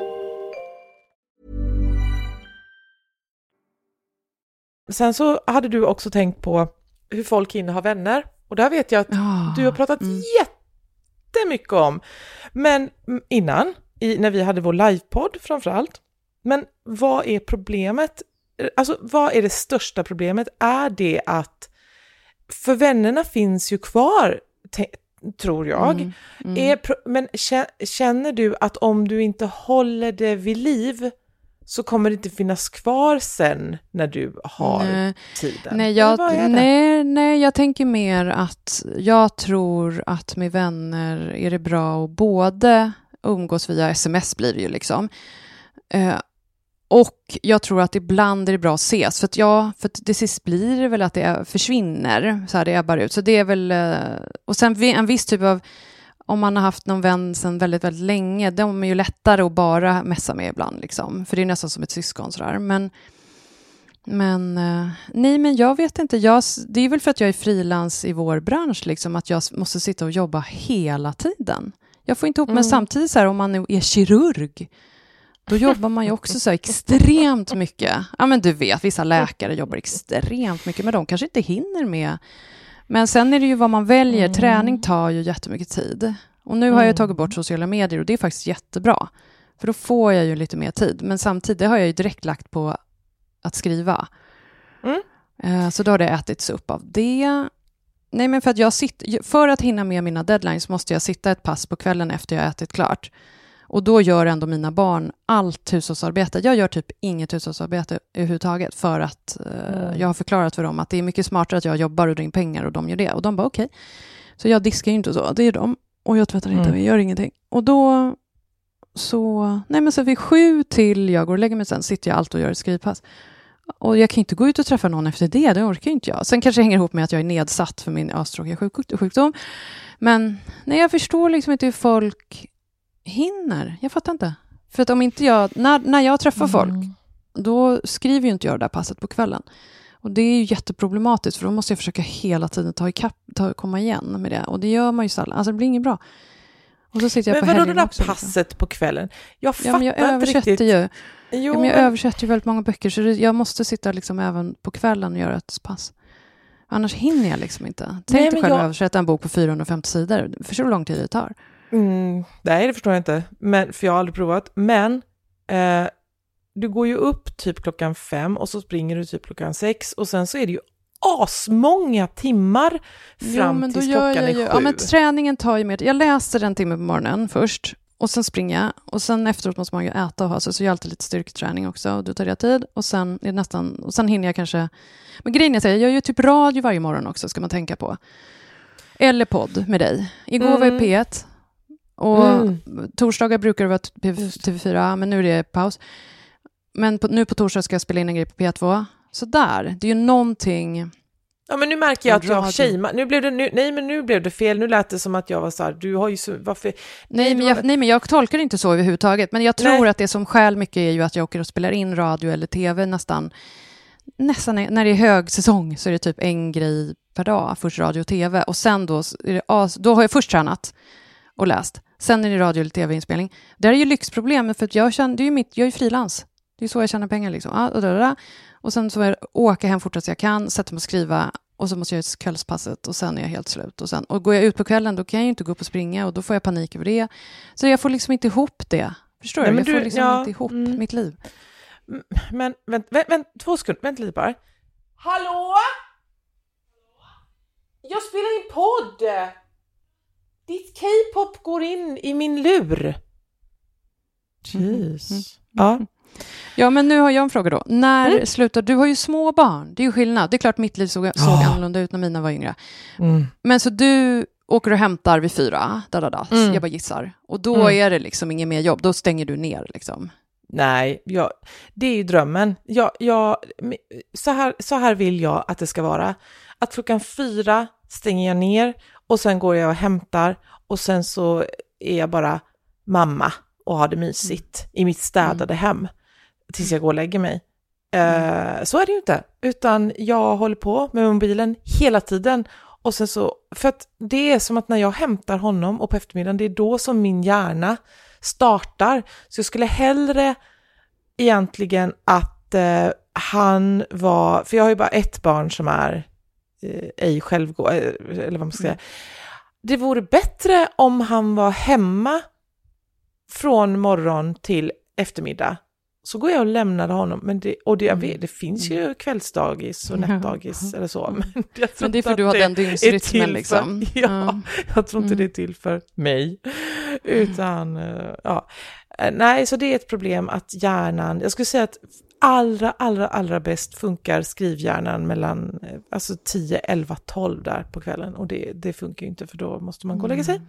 [SPEAKER 2] Sen så hade du också tänkt på hur folk hinner ha vänner. Och där vet jag att oh, du har pratat mm. jättemycket om. Men innan, i, när vi hade vår livepodd framförallt. Men vad är problemet? Alltså vad är det största problemet? Är det att för vännerna finns ju kvar, te- tror jag. Mm, mm. Är, men känner du att om du inte håller det vid liv så kommer det inte finnas kvar sen när du har nej. tiden?
[SPEAKER 3] Nej jag, nej, nej, jag tänker mer att jag tror att med vänner är det bra att både umgås via sms blir det ju liksom. Eh, och jag tror att ibland är det bra att ses. För att ja, för att det sist blir det väl att det försvinner. Så här det ebbar ut. Så det är väl, och sen en viss typ av, om man har haft någon vän sedan väldigt, väldigt länge, de är ju lättare att bara messa med ibland liksom. För det är nästan som ett syskon sådär. Men, men nej, men jag vet inte. Jag, det är väl för att jag är frilans i vår bransch liksom, att jag måste sitta och jobba hela tiden. Jag får inte ihop, mm. men samtidigt så här, om man är kirurg, då jobbar man ju också så extremt mycket. Ja, men du vet, vissa läkare jobbar extremt mycket, men de kanske inte hinner med. Men sen är det ju vad man väljer. Mm. Träning tar ju jättemycket tid. Och nu har jag tagit bort sociala medier och det är faktiskt jättebra. För då får jag ju lite mer tid. Men samtidigt har jag ju direkt lagt på att skriva. Mm. Så då har det ätits upp av det. Nej, men för att jag sitter, för att hinna med mina deadlines måste jag sitta ett pass på kvällen efter jag ätit klart. Och då gör ändå mina barn allt hushållsarbete. Jag gör typ inget hushållsarbete överhuvudtaget för att mm. uh, jag har förklarat för dem att det är mycket smartare att jag jobbar och drar in pengar och de gör det. Och de bara okej. Okay. Så jag diskar ju inte så. Det är de. Och jag tvättar inte. Mm. Jag gör ingenting. Och då så, nej men så vid sju till jag går och lägger mig sen sitter jag allt och gör ett skrivpass. Och jag kan inte gå ut och träffa någon efter det. Det orkar inte jag. Sen kanske det hänger ihop med att jag är nedsatt för min astråkiga sjukdom. Men nej, jag förstår liksom inte hur folk hinner. Jag fattar inte. För att om inte jag, när, när jag träffar mm. folk, då skriver ju inte jag det där passet på kvällen. Och det är ju jätteproblematiskt, för då måste jag försöka hela tiden ta ikapp, ta, komma igen med det. Och det gör man ju sällan. Alltså det blir inget bra. Och så sitter jag
[SPEAKER 2] men
[SPEAKER 3] på
[SPEAKER 2] vadå det där
[SPEAKER 3] också,
[SPEAKER 2] passet liksom. På kvällen? Jag fattar
[SPEAKER 3] ja, men jag
[SPEAKER 2] inte riktigt.
[SPEAKER 3] Ju. Jo, ja, men jag översätter ju väldigt många böcker, så det, jag måste sitta liksom även på kvällen och göra ett pass. Annars hinner jag liksom inte. Tänk Nej, dig själv jag... översätta en bok på fyrahundrafemtio sidor. Förstår hur lång tid det tar?
[SPEAKER 2] Mm, nej, det förstår jag inte. Men, för jag har aldrig provat. Men eh, du går ju upp typ klockan fem och så springer du typ klockan sex. Och sen så är det ju asmånga timmar fram ja, tills klockan är sju.
[SPEAKER 3] Ja, men träningen tar ju mer. Jag läser en timme på morgonen först. Och sen springer jag. Och sen efteråt måste man ju äta och ha sig. Så jag har alltid lite styrketräning också. Och då tar det tid. Och sen, är det nästan, och sen hinner jag kanske... Men grejen är att jag gör ju typ radio varje morgon också, ska man tänka på. Eller podd med dig. Igår mm. var jag P ett. Och mm. torsdagar brukar det vara T V fyra, men nu är det paus. Men på, nu på torsdag ska jag spela in en grej på P två. Så där, det är ju någonting...
[SPEAKER 2] Ja, men nu märker jag att jag tjejma. Nu blev det nu, nej, men nu blev det fel. Nu lät det som att jag var så här, du har ju så, varför?
[SPEAKER 3] Nej, men jag, nej, men jag tolkar inte så överhuvudtaget. Men jag tror nej. Att det som skäl mycket är ju att jag åker och spelar in radio eller tv nästan. Nästan när det är högsäsong så är det typ en grej per dag. Först radio och tv. Och sen då, är det, då har jag först tränat och läst. Sen är det radio eller tv-inspelning. Det är ju lyxproblem, för att jag känner, det är ju mitt, jag är frilans. Det är så jag tjänar pengar liksom. Ja, och, där, där. Och sen så är det åka hem fortast jag kan, sätta mig och skriva, och så måste jag göra kvällspasset och sen är jag helt slut. Och, sen, och går jag ut på kvällen, då kan jag ju inte gå upp och springa och då får jag panik över det. Så jag får liksom inte ihop det. Förstår du? Jag du, får liksom ja, inte ihop mm. mitt liv.
[SPEAKER 2] Men vänt, vänt, vänt två sekunder, vänta lite bara. Hallå? Jag spelar in podd. Ditt K-pop går in i min lur. Jeez. Mm. Ja.
[SPEAKER 3] Ja, men nu har jag en fråga då. När mm. slutar, du har ju små barn. Det är ju skillnad. Det är klart mitt liv såg, såg oh. annorlunda ut när mina var yngre. Mm. Men så du åker och hämtar vid fyra. Da, da, da. Mm. Jag bara gissar. Och då mm. är det liksom ingen mer jobb. Då stänger du ner liksom.
[SPEAKER 2] Nej, jag, det är ju drömmen. Jag, jag, så, här, så här vill jag att det ska vara. Att klockan fyra stänger jag ner och sen går jag och hämtar och sen så är jag bara mamma och ha det mysigt mm. i mitt städade mm. hem tills jag går och lägger mig. Mm. Uh, så är det ju inte. Utan jag håller på med mobilen hela tiden. Och sen så, för att det är som att när jag hämtar honom och på eftermiddagen, det är då som min hjärna startar. Så jag skulle hellre egentligen att uh, han var, för jag har ju bara ett barn som är uh, ej självgå, eller vad man ska säga. Mm. Det vore bättre om han var hemma från morgon till eftermiddag. Så går jag och lämnar honom. Men det, och det, jag vet, det finns ju kvällsdagis och nättdagis eller så. Men, jag
[SPEAKER 3] men det är för att du har den dygnsrytmen liksom.
[SPEAKER 2] För, ja, mm. jag tror inte mm. det är till för mig. Utan, mm. ja. Nej, så det är ett problem att hjärnan, jag skulle säga att allra, allra, allra bäst funkar skrivhjärnan mellan alltså tio, elva, tolv där på kvällen. Och det, det funkar ju inte för då måste man gå och lägga sig.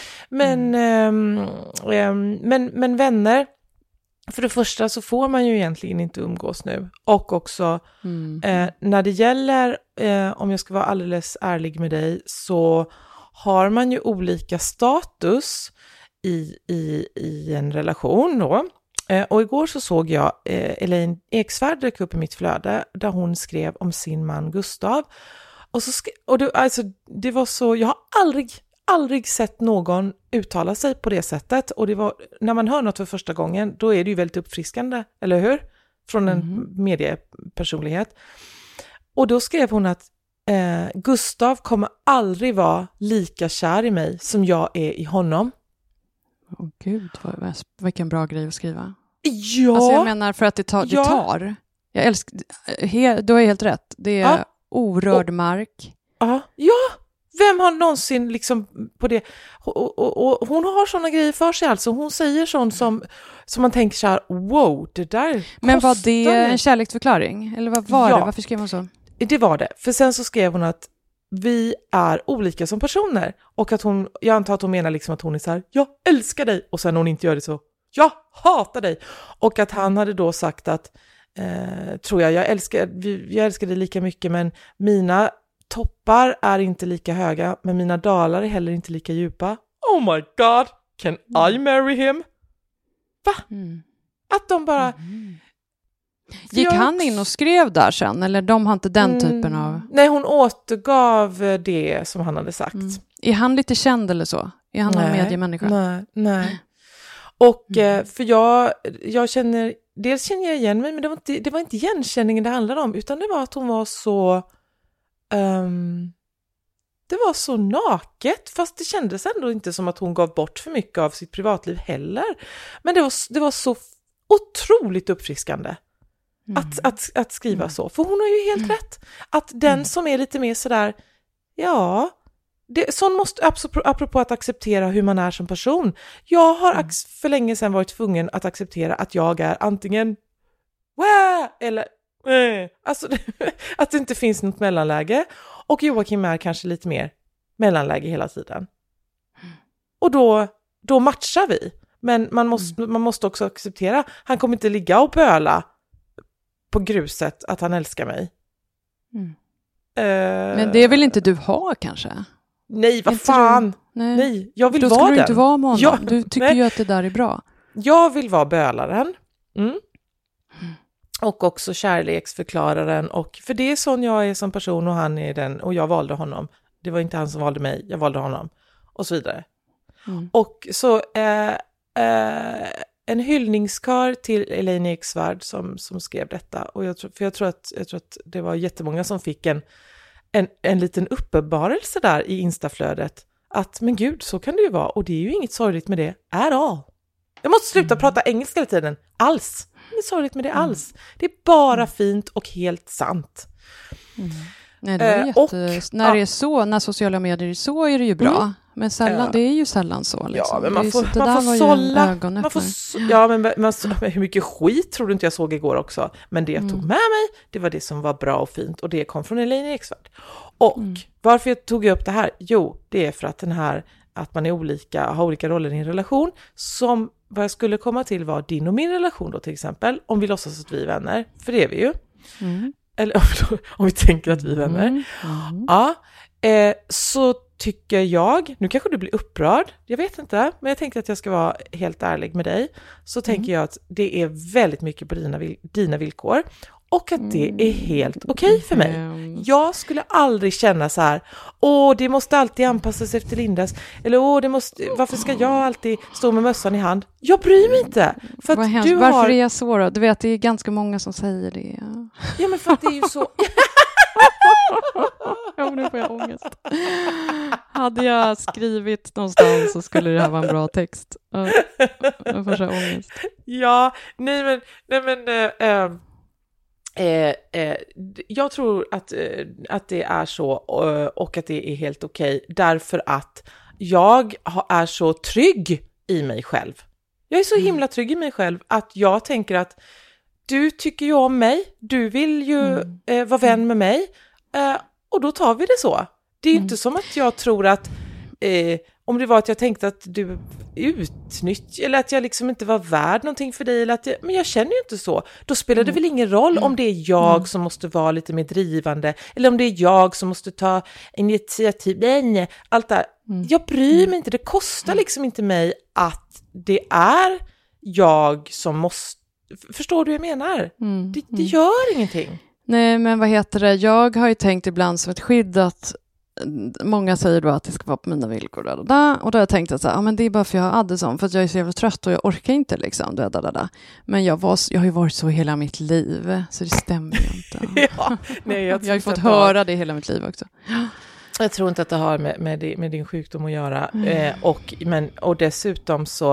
[SPEAKER 2] Men, mm. ähm, men, men vänner, för det första så får man ju egentligen inte umgås nu. Och också mm. eh, när det gäller, eh, om jag ska vara alldeles ärlig med dig, så har man ju olika status i, i, i en relation då. Eh, och igår så såg jag eh, Elaine Eksvärd dök upp i mitt flöde där hon skrev om sin man Gustav. Och, så skrev, och det, alltså, det var så, jag har aldrig... aldrig sett någon uttala sig på det sättet. Och det var, när man hör något för första gången, då är det ju väldigt uppfriskande, eller hur? Från en mm. mediepersonlighet. Och då skrev hon att eh, Gustav kommer aldrig vara lika kär i mig som jag är i honom.
[SPEAKER 3] Åh oh, gud, vad, vilken bra grej att skriva.
[SPEAKER 2] Ja.
[SPEAKER 3] Alltså jag menar för att det tar.
[SPEAKER 2] Ja.
[SPEAKER 3] Det tar. Jag älskar, he, du har helt rätt. Det är ja. orörd och, mark.
[SPEAKER 2] Ja, ja. Vem har någonsin liksom på det, och, och, och hon har såna grejer för sig alltså, hon säger sånt som, som man tänker så här, wow, det där
[SPEAKER 3] men var det mig. En kärleksförklaring? Eller vad var ja, det? Varför skrev hon så?
[SPEAKER 2] Det var det, för sen så skrev hon att vi är olika som personer, och att hon, jag antar att hon menar liksom att hon är så här, jag älskar dig, och sen när hon inte gör det så, jag hatar dig, och att han hade då sagt att eh, tror jag, jag älskar, jag älskar dig lika mycket, men mina toppar är inte lika höga, men mina dalar är heller inte lika djupa. Oh my god, can mm. I marry him? Va? Mm. Att de bara... Mm.
[SPEAKER 3] Gick han in och skrev där sen? Eller de har inte den mm. typen av...
[SPEAKER 2] Nej, hon återgav det som han hade sagt. Mm.
[SPEAKER 3] Är han lite känd eller så? Är han nej, en mediemänniska?
[SPEAKER 2] Nej, nej. Och mm. för jag, jag känner... Dels känner jag igen mig, men det var, inte, det var inte igenkänningen det handlade om, utan det var att hon var så... Um, det var så naket, fast det kändes ändå inte som att hon gav bort för mycket av sitt privatliv heller. Men det var, det var så otroligt uppfriskande mm. att, att, att skriva mm. så. För hon har ju helt mm. rätt. Att den mm. som är lite mer sådär, ja, det, sån måste, apropå att acceptera hur man är som person. Jag har mm. för länge sedan varit tvungen att acceptera att jag är antingen Wah! eller alltså att det inte finns något mellanläge, och Joakim är kanske lite mer mellanläge hela tiden, och då, då matchar vi, men man måste, mm. man måste också acceptera, han kommer inte ligga och böla på gruset att han älskar mig. mm. uh,
[SPEAKER 3] men det vill inte du ha kanske?
[SPEAKER 2] Nej, vad fan
[SPEAKER 3] du, nej.
[SPEAKER 2] nej, jag vill
[SPEAKER 3] då
[SPEAKER 2] vara
[SPEAKER 3] ska
[SPEAKER 2] den.
[SPEAKER 3] Du inte vara med honom.
[SPEAKER 2] Ja,
[SPEAKER 3] du tycker
[SPEAKER 2] nej.
[SPEAKER 3] ju att det där är bra.
[SPEAKER 2] Jag vill vara bölaren. mm. Och också kärleksförklararen, och för det är sån jag är som person, och han är den, och jag valde honom. Det var inte han som valde mig, jag valde honom. Och så vidare. Mm. Och så eh, eh, en hyllningskör till Elaine Eksvärd som, som skrev detta. Och jag tror, för jag tror, att, jag tror att det var jättemånga som fick en, en, en liten uppenbarelse där i instaflödet. Att men gud, så kan det ju vara. Och det är ju inget sorgligt med det. At all. Jag måste sluta mm. prata engelska hela tiden. Alls. Det är sorgligt med det alls. Det är bara mm. fint och helt sant.
[SPEAKER 3] Mm. Nej, det är jätte... och, när det är så, när sociala medier är så, är det ju bra. Mm. Men sällan, ja. det är ju sällan så. Liksom.
[SPEAKER 2] Ja, men man får,
[SPEAKER 3] så,
[SPEAKER 2] man får sålla. Man får, ja, men man, hur mycket skit tror du inte jag såg igår också? Men det jag mm. tog med mig, det var det som var bra och fint. Och det kom från Elaine Eksvärd. Och mm. varför jag tog upp det här? Jo, det är för att den här, att man är olika, har olika roller i en relation, som vad jag skulle komma till var din och min relation då till exempel, om vi låtsas att vi är vänner, för det är vi ju. Mm. Eller om vi, om vi tänker att vi är vänner. Mm. Mm. Ja, eh, så tycker jag, nu kanske du blir upprörd, jag vet inte, men jag tänker att jag ska vara helt ärlig med dig, så tänker mm. jag att det är väldigt mycket på dina, dina villkor och att det är helt okej okay för mig. Mm. Jag skulle aldrig känna så här, åh, det måste alltid anpassas efter Lindas, eller åh, det måste, varför ska jag alltid stå med mössan i hand? Jag bryr mig inte. För att
[SPEAKER 3] Vad
[SPEAKER 2] du
[SPEAKER 3] Varför
[SPEAKER 2] har...
[SPEAKER 3] är jag så då? Du vet, det är ganska många som säger det.
[SPEAKER 2] Ja, men för att det är ju så...
[SPEAKER 3] Ja, nu får jag ångest. Hade jag skrivit någonstans så skulle det här vara en bra text. Jag får så ångest.
[SPEAKER 2] Ja, nej men, nej men äh, äh, äh, jag tror att, äh, att det är så äh, och att det är helt okej därför att jag är så trygg i mig själv. Jag är så himla trygg i mig själv att jag tänker att du tycker ju om mig, du vill ju mm. äh, vara vän med mig. Uh, och då tar vi det så. Det är ju mm. inte som att jag tror att eh, om det var att jag tänkte att du utnyttjar eller att jag liksom inte var värd någonting för dig eller att jag, men jag känner ju inte så. Då spelar det mm. väl ingen roll om det är jag mm. som måste vara lite mer drivande eller om det är jag som måste ta initiativ. Nej, allt det här. Mm. Jag bryr mig inte. Det kostar liksom inte mig att det är jag som måste. Förstår du vad jag menar? Mm. Det, det gör ingenting.
[SPEAKER 3] Nej, men vad heter det? Jag har ju tänkt ibland som ett skydd att många säger då att det ska vara på mina villkor. Där och, där. Och då har jag tänkt att så här, ja, men det är bara för jag har Addison, för att jag är så jävla trött och jag orkar inte liksom. Där, där, där, där. Men jag, var, jag har ju varit så hela mitt liv, så det stämmer ju inte.
[SPEAKER 2] ja, nej, jag,
[SPEAKER 3] jag har ju fått höra det hela mitt liv också.
[SPEAKER 2] Jag tror inte att det har med, med, med din sjukdom att göra. Mm. Eh, och, men, och dessutom så,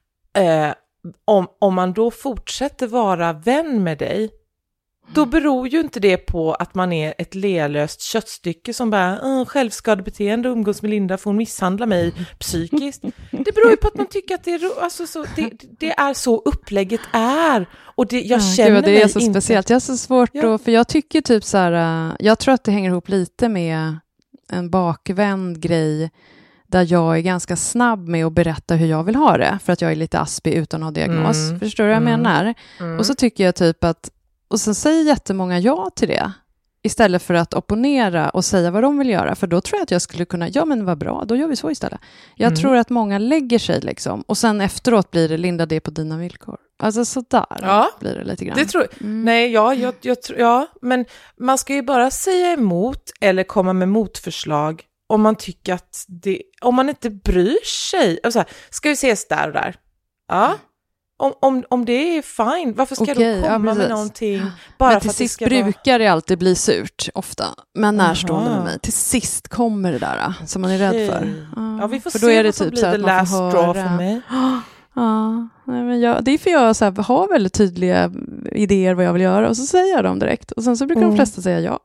[SPEAKER 2] eh, om, om man då fortsätter vara vän med dig, då beror ju inte det på att man är ett lealöst köttstycke som bara självskadebeteende och umgås med Linda för hon misshandlar mig psykiskt. Det beror ju på att man tycker att det är, alltså, så, det, det är så upplägget är. Och det, jag
[SPEAKER 3] ja,
[SPEAKER 2] känner
[SPEAKER 3] gud, det
[SPEAKER 2] mig
[SPEAKER 3] är så
[SPEAKER 2] inte...
[SPEAKER 3] speciellt. Jag är så svårt ja. då, för jag tycker typ så här, jag tror att det hänger ihop lite med en bakvänd grej där jag är ganska snabb med att berätta hur jag vill ha det, för att jag är lite aspig utan att ha diagnos. Mm. Förstår du vad jag
[SPEAKER 2] mm.
[SPEAKER 3] menar? Mm. Och så tycker jag typ att och sen säger jättemånga ja till det istället för att opponera och säga vad de vill göra. För då tror jag att jag skulle kunna, ja men vad bra, då gör vi så istället. Jag mm. tror att många lägger sig liksom. Och sen efteråt blir det, Linda, det på dina villkor. Alltså sådär
[SPEAKER 2] ja,
[SPEAKER 3] blir det lite grann.
[SPEAKER 2] Det tror jag. Mm. Nej, ja, jag, jag, ja, men man ska ju bara säga emot eller komma med motförslag om man tycker att det, om man inte bryr sig. Alltså, ska vi ses där och där? Ja. Mm. Om, om, om det är fine, varför ska
[SPEAKER 3] okay,
[SPEAKER 2] du komma
[SPEAKER 3] ja,
[SPEAKER 2] med någonting? Bara
[SPEAKER 3] men till
[SPEAKER 2] för att
[SPEAKER 3] sist
[SPEAKER 2] det ska
[SPEAKER 3] brukar
[SPEAKER 2] vara...
[SPEAKER 3] det alltid bli surt, ofta. Men närstående med mig. Till sist kommer det där som man är rädd för.
[SPEAKER 2] Ja, vi får
[SPEAKER 3] för
[SPEAKER 2] se
[SPEAKER 3] då är det
[SPEAKER 2] vad som
[SPEAKER 3] typ
[SPEAKER 2] blir
[SPEAKER 3] så att
[SPEAKER 2] the last straw för mig.
[SPEAKER 3] Ja, nej, men jag, det är för jag så här, har väldigt tydliga idéer vad jag vill göra och så säger jag dem direkt. Och sen så brukar mm. de flesta säga ja.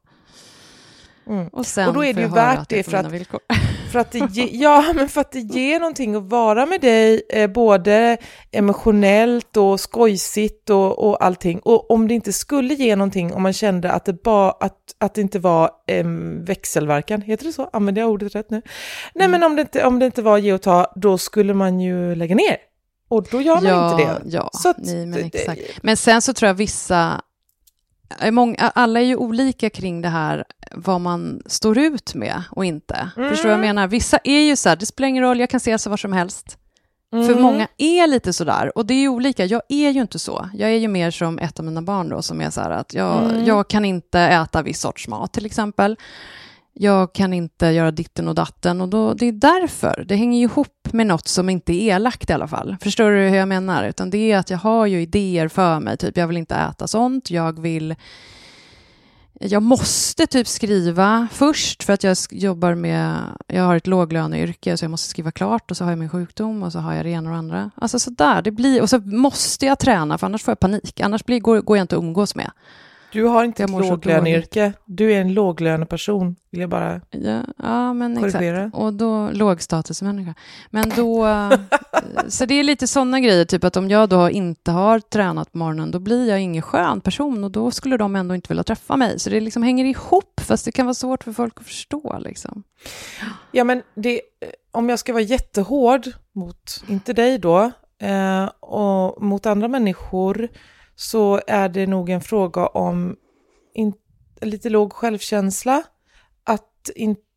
[SPEAKER 2] Mm.
[SPEAKER 3] Och, sen
[SPEAKER 2] och då är det ju värt det, det för, att, för, att det ge, ja, men för att det ger någonting att vara med dig eh, både emotionellt och skojsigt och, och allting. Och om det inte skulle ge någonting, om man kände att det, ba, att, att det inte var eh, växelverkan, heter det så? Använder jag ordet rätt nu? Nej, mm. men om det, inte, om det inte var ge och ta, då skulle man ju lägga ner. Och då gör man
[SPEAKER 3] ja,
[SPEAKER 2] inte det.
[SPEAKER 3] Ja,
[SPEAKER 2] så att,
[SPEAKER 3] nej, men exakt. Men sen så tror jag vissa... Många, alla är ju olika kring det här vad man står ut med och inte. Mm. Förstår du vad jag menar? Vissa är ju så här, det spelar ingen roll, jag kan se så var som helst. Mm. För många är lite sådär. Och det är ju olika, jag är ju inte så. Jag är ju mer som ett av mina barn då, som är så här att jag, mm. jag kan inte äta viss sorts mat till exempel. Jag kan inte göra ditten och datten och då, det är därför. Det hänger ju ihop med något som inte är elakt i alla fall. Förstår du hur jag menar? Utan det är att jag har ju idéer för mig. Typ jag vill inte äta sånt. Jag vill... Jag måste typ skriva först för att jag jobbar med... Jag har ett låglöneyrke så jag måste skriva klart och så har jag min sjukdom och så har jag det ena och andra. Alltså sådär, det blir... Och så måste jag träna för annars får jag panik. Annars blir, går, går jag inte att umgås med.
[SPEAKER 2] Du har inte ett låglöneyrke. Du är en låglöneperson, vill jag bara
[SPEAKER 3] ja, ja, men
[SPEAKER 2] korrigera.
[SPEAKER 3] Exakt. Och då lågstatusmänniska. Men då... så det är lite sådana grejer, typ att om jag då inte har tränat på morgonen, då blir jag ingen skön person och då skulle de ändå inte vilja träffa mig. Så det liksom hänger ihop, fast det kan vara svårt för folk att förstå. Liksom.
[SPEAKER 2] Ja, men det, om jag ska vara jättehård mot, inte dig då, eh, och mot andra människor, så är det nog en fråga om in, lite låg självkänsla. Att in,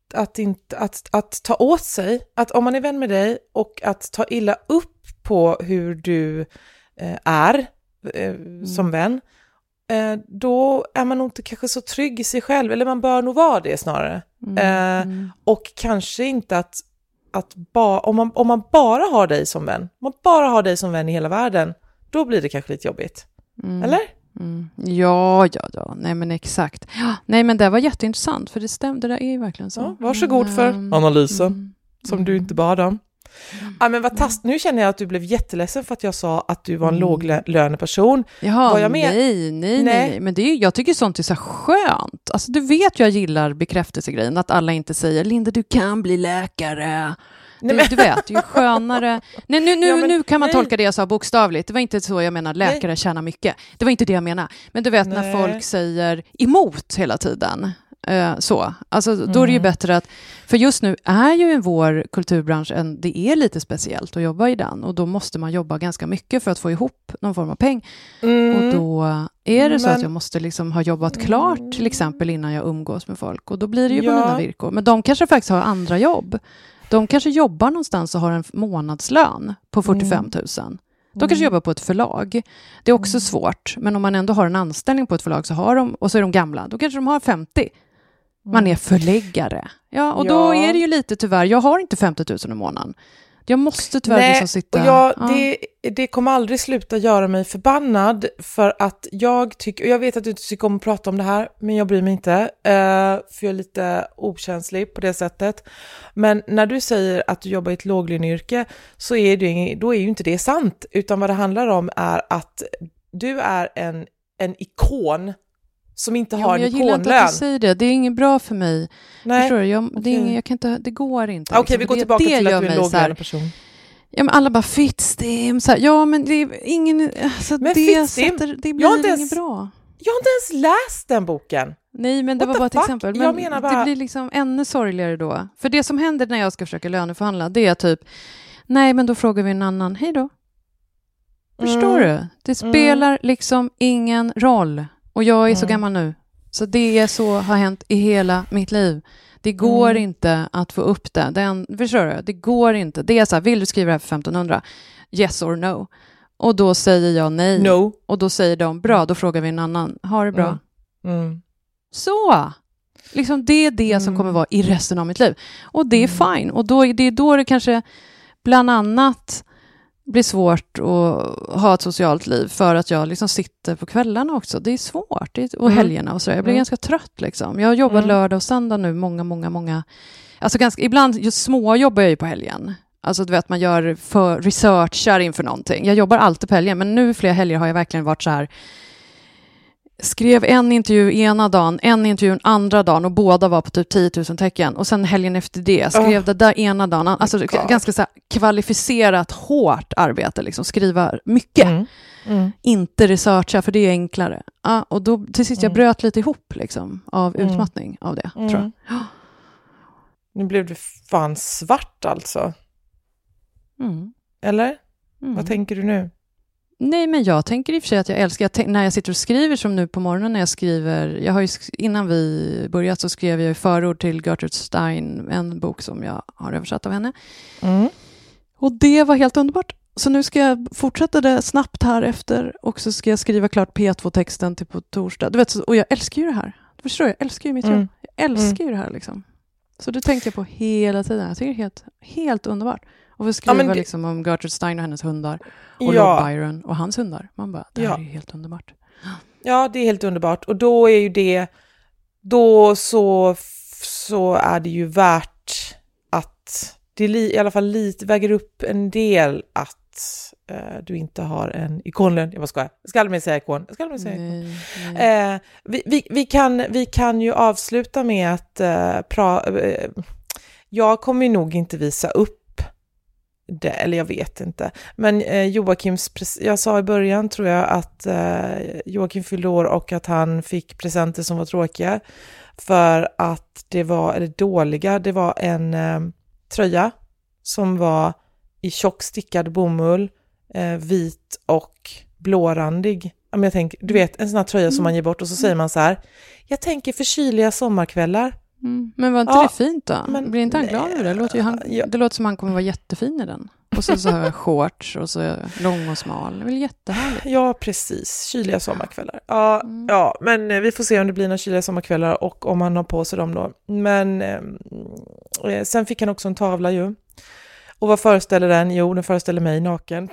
[SPEAKER 2] att, inte, att, att ta åt sig, att om man är vän med dig och att ta illa upp på hur du eh, är eh, mm. som vän, eh, då är man nog inte kanske så trygg i sig själv, eller man bör nog vara det snarare. Mm. Eh, mm. Och kanske inte att, att ba, om, man, om man bara har dig som vän, om man bara har dig som vän i hela världen, då blir det kanske lite jobbigt. Mm. Eller?
[SPEAKER 3] Mm. Ja, ja, ja. Nej, men exakt. Nej, men det var jätteintressant, för det stämde, det är ju verkligen så.
[SPEAKER 2] Ja, varsågod mm. för analysen mm. som mm. du inte bad om. Mm. Ja, men vad tast, nu känner jag att du blev jätteledsen för att jag sa att du var en mm. låglöneperson.
[SPEAKER 3] Jaha, var jag med? nej, nej, nej, nej. Men det är, jag tycker sånt är så skönt. Alltså, du vet, jag gillar bekräftelsegrejen, att alla inte säger, Linda, du kan bli läkare. Nej, men... Du vet, det är ju skönare. Nej, nu, nu, ja, men, nu kan man nej. tolka det jag sa bokstavligt. Det var inte så jag menar, läkare nej. tjänar mycket. Det var inte det jag menar. Men du vet, nej. när folk säger emot hela tiden. Eh, så. Alltså, då mm. är det ju bättre att... För just nu är ju en vår kulturbransch, en, det är lite speciellt att jobba i den. Och då måste man jobba ganska mycket för att få ihop någon form av peng. Mm. Och då är det men... så att jag måste liksom ha jobbat klart, till exempel, innan jag umgås med folk. Och då blir det ju ja. på mina villkor. Men de kanske faktiskt har andra jobb. De kanske jobbar någonstans och har en månadslön på fyrtiofem tusen. Mm. De kanske jobbar på ett förlag. Det är också mm. svårt. Men om man ändå har en anställning på ett förlag så har de, och så är de gamla, då kanske de har femtio. Man är förläggare. Ja, och ja. då är det ju lite tyvärr, jag har inte femtio tusen i månaden. Jag måste tyvärr
[SPEAKER 2] Nej,
[SPEAKER 3] liksom sitta...
[SPEAKER 2] Och jag, ja. det, det kommer aldrig sluta göra mig förbannad, för att jag tycker, och jag vet att du inte tycker om att prata om det här, men jag bryr mig inte, uh, för jag är lite okänslig på det sättet. Men när du säger att du jobbar i ett låglöneyrke, så är det, då är ju inte det sant, utan vad det handlar om är att du är en, en ikon som inte
[SPEAKER 3] ja,
[SPEAKER 2] har en
[SPEAKER 3] jag
[SPEAKER 2] ikonlön.
[SPEAKER 3] Jag gillar inte att du säger det. Det är inget bra för mig.
[SPEAKER 2] Nej.
[SPEAKER 3] Förstår du? Jag,
[SPEAKER 2] okay.
[SPEAKER 3] det, är inget, jag kan inte, det går inte.
[SPEAKER 2] Okej, okay,
[SPEAKER 3] liksom.
[SPEAKER 2] vi går
[SPEAKER 3] det,
[SPEAKER 2] tillbaka
[SPEAKER 3] det
[SPEAKER 2] till att du är en låglöneperson.
[SPEAKER 3] Ja, men alla bara Fittstim. Så här, ja, men det är ingen... Alltså,
[SPEAKER 2] men
[SPEAKER 3] det,
[SPEAKER 2] Fittstim,
[SPEAKER 3] sätter, det blir
[SPEAKER 2] ens,
[SPEAKER 3] inget bra.
[SPEAKER 2] Jag har inte ens läst den boken.
[SPEAKER 3] Nej, men det
[SPEAKER 2] What
[SPEAKER 3] var bara ett
[SPEAKER 2] fuck?
[SPEAKER 3] exempel. Men
[SPEAKER 2] jag menar bara...
[SPEAKER 3] det blir liksom ännu sorgligare då. För det som händer när jag ska försöka löneförhandla, det är typ, nej, men då frågar vi en annan, hej då. Förstår mm. du? Det spelar mm. liksom ingen roll. Och jag är mm. så gammal nu. Så det är så har hänt i hela mitt liv. Det går mm. inte att få upp det. Den, förstår du? Det går inte. Det är så här, vill du skriva det här för femton hundra? Yes or no? Och då säger jag nej.
[SPEAKER 2] No.
[SPEAKER 3] Och då säger de, bra, då frågar vi en annan. Har det bra?
[SPEAKER 2] Mm. Mm.
[SPEAKER 3] Så! Liksom det är det mm. som kommer vara i resten av mitt liv. Och det är mm. fine. Och då, det är då det kanske bland annat blir svårt att ha ett socialt liv, för att jag liksom sitter på kvällarna också. Det är svårt. Det är, och helgerna och så. Jag blir mm. ganska trött liksom. Jag har jobbat mm. lördag och söndag nu. Många, många, många. Alltså ganska, ibland just små jobbar jag ju på helgen. Alltså du vet, man gör för researchar inför någonting. Jag jobbar alltid på helgen. Men nu flera helger har jag verkligen varit så här. Skrev en intervju ena dagen, en intervju en andra dagen, och båda var på typ tio tusen tecken. Och sen helgen efter det skrev oh. det där ena dagen. Alltså oh ganska så här kvalificerat, hårt arbete. Liksom. Skriva mycket. Mm. Mm. Inte researcha, för det är enklare. Ja, och då till sist jag bröt lite ihop liksom, av mm. utmattning av det, mm. tror jag. Oh.
[SPEAKER 2] Nu blev det fan svart alltså. Mm. Eller? Mm. Vad tänker du nu?
[SPEAKER 3] Nej, men jag tänker i och för sig att jag älskar, jag tänk, när jag sitter och skriver, som nu på morgonen när jag skriver, jag har ju, innan vi börjat så skrev jag förord till Gertrude Stein, en bok som jag har översatt av henne. Mm. Och det var helt underbart. Så nu ska jag fortsätta det snabbt här efter, och så ska jag skriva klart P två-texten till på torsdag. Du vet, och jag älskar ju det här. Du förstår, jag älskar ju mitt mm. jobb. Jag älskar mm. ju det här liksom. Så det tänkte jag på hela tiden. Jag tycker det är helt, helt underbart. Och vi skriver ja, det... liksom om Gertrude Stein och hennes hundar. Och ja. Lord Byron och hans hundar. Man bara, det här ja. är ju helt underbart.
[SPEAKER 2] Ja, det är helt underbart. Och då är ju det, då så, så är det ju värt att det li, i alla fall lite väger upp en del att eh, du inte har en ikonlön. Jag bara skojar. Jag ska aldrig mer säga ikon. Jag ska aldrig mer säga ikon. Nej, nej. Eh, vi, vi, vi, kan, vi kan ju avsluta med att eh, pra, eh, jag kommer nog inte visa upp det, eller jag vet inte. Men eh, Joakims, jag sa i början tror jag att eh, Joakim fyllde år och att han fick presenter som var tråkiga för att det var, eller dåliga, det var en eh, tröja som var i tjock stickad bomull, eh, vit och blårandig. Jag tänker, du vet, en sån här tröja som man ger bort och så säger man så här: jag tänker för kyliga sommarkvällar.
[SPEAKER 3] Mm. Men var inte
[SPEAKER 2] Ja,
[SPEAKER 3] det fint då?
[SPEAKER 2] men-
[SPEAKER 3] Blir inte han glad över det? Det låter, ju han,
[SPEAKER 2] Ja.
[SPEAKER 3] det låter som han kommer vara jättefin i den. Och så, så har jag shorts och så lång och smal. Det är väl jättehärligt.
[SPEAKER 2] Ja, precis. Kyliga sommarkvällar. Ja,
[SPEAKER 3] Mm.
[SPEAKER 2] ja, men eh, vi får se om det blir några kyliga sommarkvällar och om han har på sig dem då. Men eh, eh, sen fick han också en tavla ju. Och vad föreställer den? Jo, den föreställer mig naken.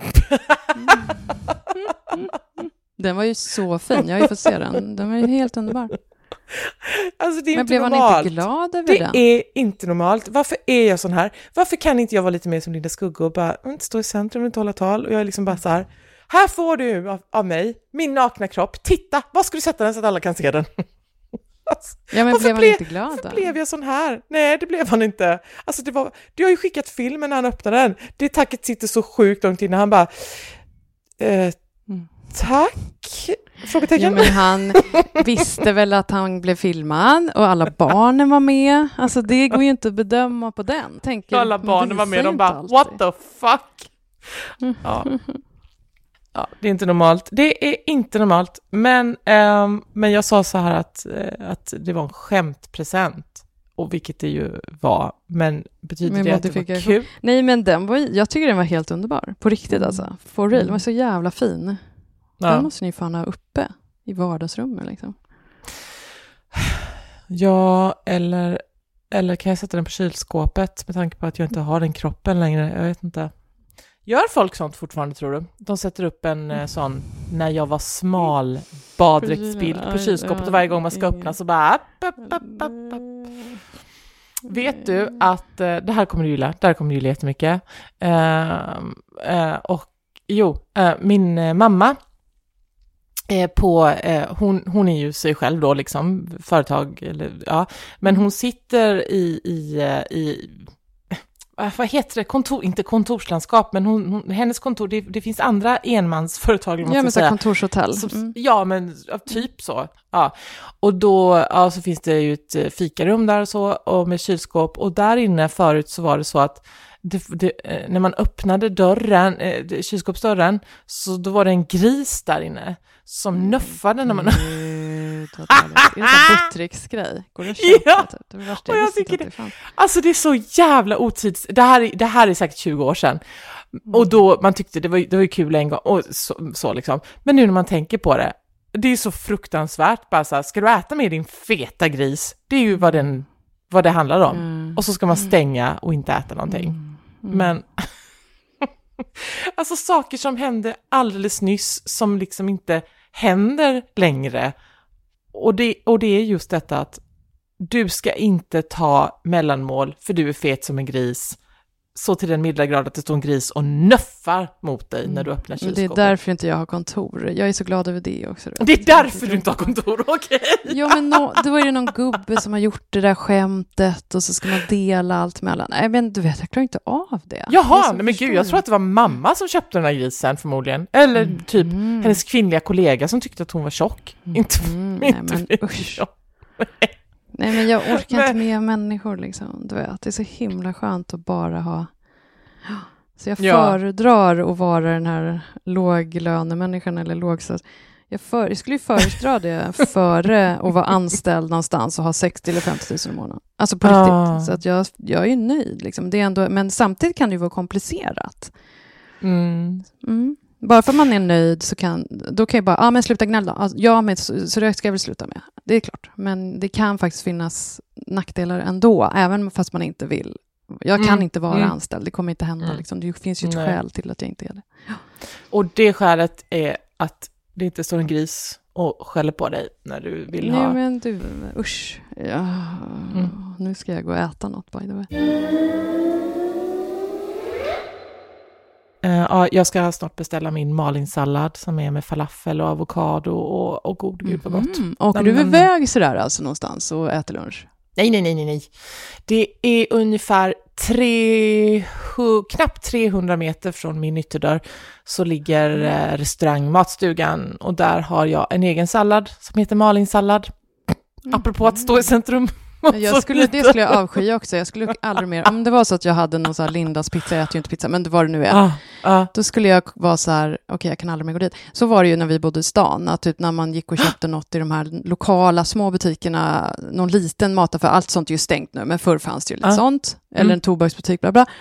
[SPEAKER 3] Den var ju så fin. Jag har ju fått se den. Den var ju helt underbar.
[SPEAKER 2] Alltså det är
[SPEAKER 3] Men
[SPEAKER 2] inte
[SPEAKER 3] blev han
[SPEAKER 2] normalt.
[SPEAKER 3] inte glad över
[SPEAKER 2] Det
[SPEAKER 3] den?
[SPEAKER 2] är inte normalt. Varför är jag sån här? Varför kan inte jag vara lite mer som Linda Skugga och bara inte stå i centrum och inte hålla tal? Och jag är liksom bara så här, här får du av, av mig, min nakna kropp. Titta, var ska du sätta den så att alla kan se den? Alltså,
[SPEAKER 3] Ja, men
[SPEAKER 2] varför
[SPEAKER 3] blev han
[SPEAKER 2] blev-
[SPEAKER 3] inte glad
[SPEAKER 2] varför
[SPEAKER 3] då?
[SPEAKER 2] blev jag sån här? Nej, det blev han inte. Alltså det var, du har ju skickat filmen när han öppnade den. Det tacket sitter så sjukt långt innan han bara, eh,
[SPEAKER 3] Mm.
[SPEAKER 2] tack?
[SPEAKER 3] Ja,
[SPEAKER 2] Frågetecken.
[SPEAKER 3] men han visste väl att han blev filmad och alla barnen var med. Alltså det går ju inte att bedöma på den. Tänker,
[SPEAKER 2] Alla
[SPEAKER 3] man
[SPEAKER 2] barnen var
[SPEAKER 3] visar
[SPEAKER 2] med,
[SPEAKER 3] ju
[SPEAKER 2] de
[SPEAKER 3] inte
[SPEAKER 2] bara,
[SPEAKER 3] alltid.
[SPEAKER 2] what the fuck? Ja. Ja, det är inte normalt. Det är inte normalt. Men, ehm, men jag sa så här att, eh, att det var en skämtpresent. Och vilket det ju var. Men betyder
[SPEAKER 3] Med
[SPEAKER 2] det att det var
[SPEAKER 3] modifikation.
[SPEAKER 2] kul?
[SPEAKER 3] Nej, men den var, jag tycker den var helt underbar. På riktigt alltså. For real. Den var så jävla fin. Den
[SPEAKER 2] Ja.
[SPEAKER 3] måste ni fan ha uppe i vardagsrummet liksom.
[SPEAKER 2] ja, eller, eller kan jag sätta den på kylskåpet med tanke på att jag inte har den kroppen längre? Jag vet inte. Gör folk sånt fortfarande, tror du? De sätter upp en eh, sån när jag var smal baddräktsbild på kylskåpet och varje gång man ska öppna så bara app, app, app, app, app. Vet du att eh, det här kommer du gilla, det här kommer du gilla jättemycket. Eh, eh, och jo, eh, min eh, mamma eh, på, eh, hon, hon är ju sig själv då liksom, företag, eller, ja, men hon sitter i, i, eh, i eh, vad heter det, kontor, inte kontorslandskap, men hon, hon, hennes kontor, det, det finns andra enmansföretag, om man
[SPEAKER 3] Ja,
[SPEAKER 2] ska
[SPEAKER 3] men så
[SPEAKER 2] säga.
[SPEAKER 3] kontorshotell.
[SPEAKER 2] Som,
[SPEAKER 3] Mm.
[SPEAKER 2] Ja, men ja, typ så. Ja. Och då ja, så finns det ju ett eh, fikarum där och så, och med kylskåp. Och där inne förut så var det så att det, det, eh, när man öppnade dörren, eh, kylskåpsdörren, så då var det en gris där inne som nuffade när man...
[SPEAKER 3] Gud, vad dåligt. Är det en sån Buttricks-grej? Går det att köpa?
[SPEAKER 2] Ja.
[SPEAKER 3] Typ? Det var värsta,
[SPEAKER 2] Och jag
[SPEAKER 3] visste inte
[SPEAKER 2] tycker
[SPEAKER 3] att det fanns.
[SPEAKER 2] Alltså det är så jävla otids... Det här, är- det här är säkert tjugo år sedan. Och då man tyckte det var, det var ju kul en gång. Och så, så liksom. Men nu när man tänker på det, det är så fruktansvärt. Bara så här, ska du äta med din feta gris? Det är ju vad, den, vad det handlar om.
[SPEAKER 3] Mm.
[SPEAKER 2] Och så ska man stänga och inte äta någonting.
[SPEAKER 3] Mm. Mm.
[SPEAKER 2] Men... alltså saker som hände alldeles nyss som liksom inte händer längre. Och det, och det är just detta att du ska inte ta mellanmål för du är fet som en gris. Så till den milda grad att det står en gris och nöffar mot dig när du öppnar
[SPEAKER 3] Men
[SPEAKER 2] kylskåpet.
[SPEAKER 3] det är därför inte jag har kontor. Jag är så glad över det också.
[SPEAKER 2] Det är därför du inte har kontor, okej?
[SPEAKER 3] Ja, men no, då är det någon gubbe som har gjort det där skämtet och så ska man dela allt mellan. Nej, men du vet, jag klarar inte av det. Det är
[SPEAKER 2] Jaha,
[SPEAKER 3] så
[SPEAKER 2] nej, men gud, jag
[SPEAKER 3] förståeligt.
[SPEAKER 2] tror att det var mamma som köpte den här grisen förmodligen. Eller
[SPEAKER 3] Mm.
[SPEAKER 2] typ
[SPEAKER 3] Mm.
[SPEAKER 2] hennes kvinnliga kollega som tyckte att hon var tjock.
[SPEAKER 3] Mm.
[SPEAKER 2] Inte,
[SPEAKER 3] Mm, nej,
[SPEAKER 2] inte
[SPEAKER 3] men
[SPEAKER 2] vi.
[SPEAKER 3] usch. Nej, men jag orkar
[SPEAKER 2] Men-
[SPEAKER 3] inte med människor liksom. Du vet, det är så himla skönt att bara ha... Så jag
[SPEAKER 2] Ja.
[SPEAKER 3] föredrar att vara den här låglönemänniskan eller lågsats. Jag, för, jag skulle ju föredra det före att vara anställd någonstans och ha sextio eller femtio tusen i månaden. Alltså på
[SPEAKER 2] Ah.
[SPEAKER 3] riktigt. Så att jag, jag är ju nöjd. Liksom. Det är ändå, men samtidigt kan det ju vara komplicerat.
[SPEAKER 2] Mm.
[SPEAKER 3] Mm. Bara för att man är nöjd så kan, då kan jag bara, ja ah, men sluta gnälla. Alltså, ja, men så, så det ska jag väl sluta med. Det är klart. Men det kan faktiskt finnas nackdelar ändå, även fast man inte vill. Jag kan
[SPEAKER 2] Mm.
[SPEAKER 3] inte vara
[SPEAKER 2] Mm.
[SPEAKER 3] anställd, det kommer inte hända.
[SPEAKER 2] Mm.
[SPEAKER 3] Liksom. Det finns ju ett
[SPEAKER 2] Nej.
[SPEAKER 3] skäl till att jag inte är det.
[SPEAKER 2] Och det skälet är att det inte står en gris och skäller på dig när du vill
[SPEAKER 3] Nej,
[SPEAKER 2] ha...
[SPEAKER 3] men du, usch. Ja,
[SPEAKER 2] Mm.
[SPEAKER 3] nu ska jag gå och äta något, by the way.
[SPEAKER 2] Uh, ja, jag ska snart beställa min Malin-sallad som är med falafel och avokado och, och god gud vad gott.
[SPEAKER 3] Mm. Åker
[SPEAKER 2] Nej,
[SPEAKER 3] du
[SPEAKER 2] men-
[SPEAKER 3] iväg sådär alltså någonstans och äter lunch?
[SPEAKER 2] Nej, nej, nej, nej, nej. Det är ungefär tre, hu, knappt trehundra meter från min ytterdörr så ligger eh, restaurang Matstugan och där har jag en egen sallad som heter Malin-sallad.
[SPEAKER 3] Mm.
[SPEAKER 2] Apropå att stå i centrum.
[SPEAKER 3] Jag skulle, det skulle jag avsky också. Jag skulle aldrig mer, om det var så att jag hade någon så här Lindas pizza, jag äter ju inte pizza, men det var det nu är.
[SPEAKER 2] Ah, ah.
[SPEAKER 3] Då skulle jag vara så här, okej okay, jag kan aldrig mer gå dit. Så var det ju när vi bodde i stan, att typ när man gick och köpte något i de här lokala små butikerna, någon liten mataffär, allt sånt är ju stängt nu, men förr fanns det ju lite ah. sånt. Eller mm. en tobaksbutik, bla bla.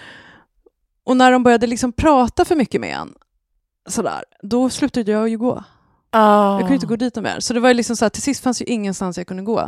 [SPEAKER 3] Och när de började liksom prata för mycket med en, sådär, då slutade jag ju gå. Ah. Jag kunde inte gå dit mer. Så det var ju liksom så här, till sist fanns ju ingenstans jag kunde gå.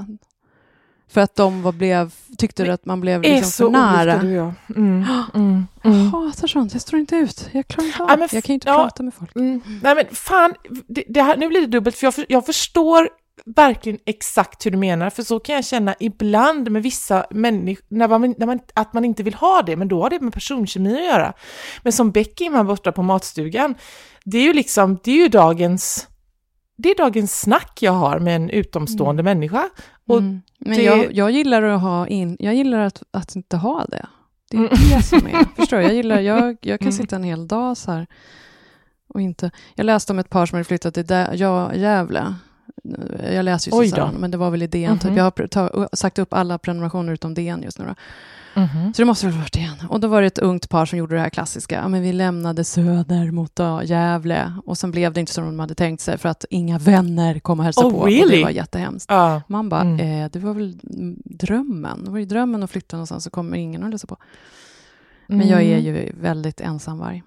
[SPEAKER 3] För att de var, blev, tyckte men, att man blev liksom för nära. Du, ja. mm, mm, mm. Jag hatar sånt, jag står inte ut. Jag klarar inte av. Ja, jag kan inte ja, prata med folk. Mm.
[SPEAKER 2] Nej men fan, det, det här, nu blir det dubbelt. För jag, för jag förstår verkligen exakt hur du menar. För så kan jag känna ibland med vissa människor, när man, när man, att man inte vill ha det. Men då har det med personkemi att göra. Men som Becky här borta på matstugan, det är ju liksom, det är ju dagens... Det är dagens snack jag har med en utomstående mm. människa. Och
[SPEAKER 3] mm. Men det... jag, jag gillar att ha in, jag gillar att, att inte ha det. Det är mm. det som är. Förstår du? Jag gillar, jag, jag kan mm. sitta en hel dag så här och inte. Jag läste om ett par som hade flyttat till Dä, ja, Gävle. Jag läser ju så men det var väl i D N. Mm-hmm. Typ. Jag har ta, sagt upp alla prenumerationer utom D N just nu då. Mm-hmm. Så det måste väl ha varit igen. Och då var det ett ungt par som gjorde det här klassiska. Ja, men vi lämnade söder mot Gävle. Och sen blev det inte som de hade tänkt sig. För att inga vänner kom och hälsade oh, på. Really? Och det var jättehemskt. Uh, Man bara, mm. eh, det var väl drömmen. Det var ju drömmen att flytta någonstans så kommer ingen att hälsa på. Men mm. jag är ju väldigt ensamvarg.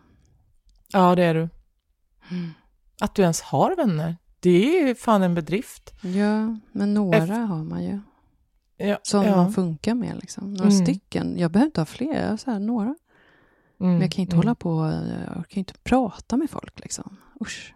[SPEAKER 2] Ja, det är du. Mm. Att du ens har vänner. Det är ju fan en bedrift.
[SPEAKER 3] Ja, men några F- har man ju. Ja, som ja. man funkar med liksom. Några mm. stycken. Jag behöver inte ha fler, jag så här, några. Mm. Men jag kan inte mm. hålla på, jag kan inte prata med folk liksom. Usch.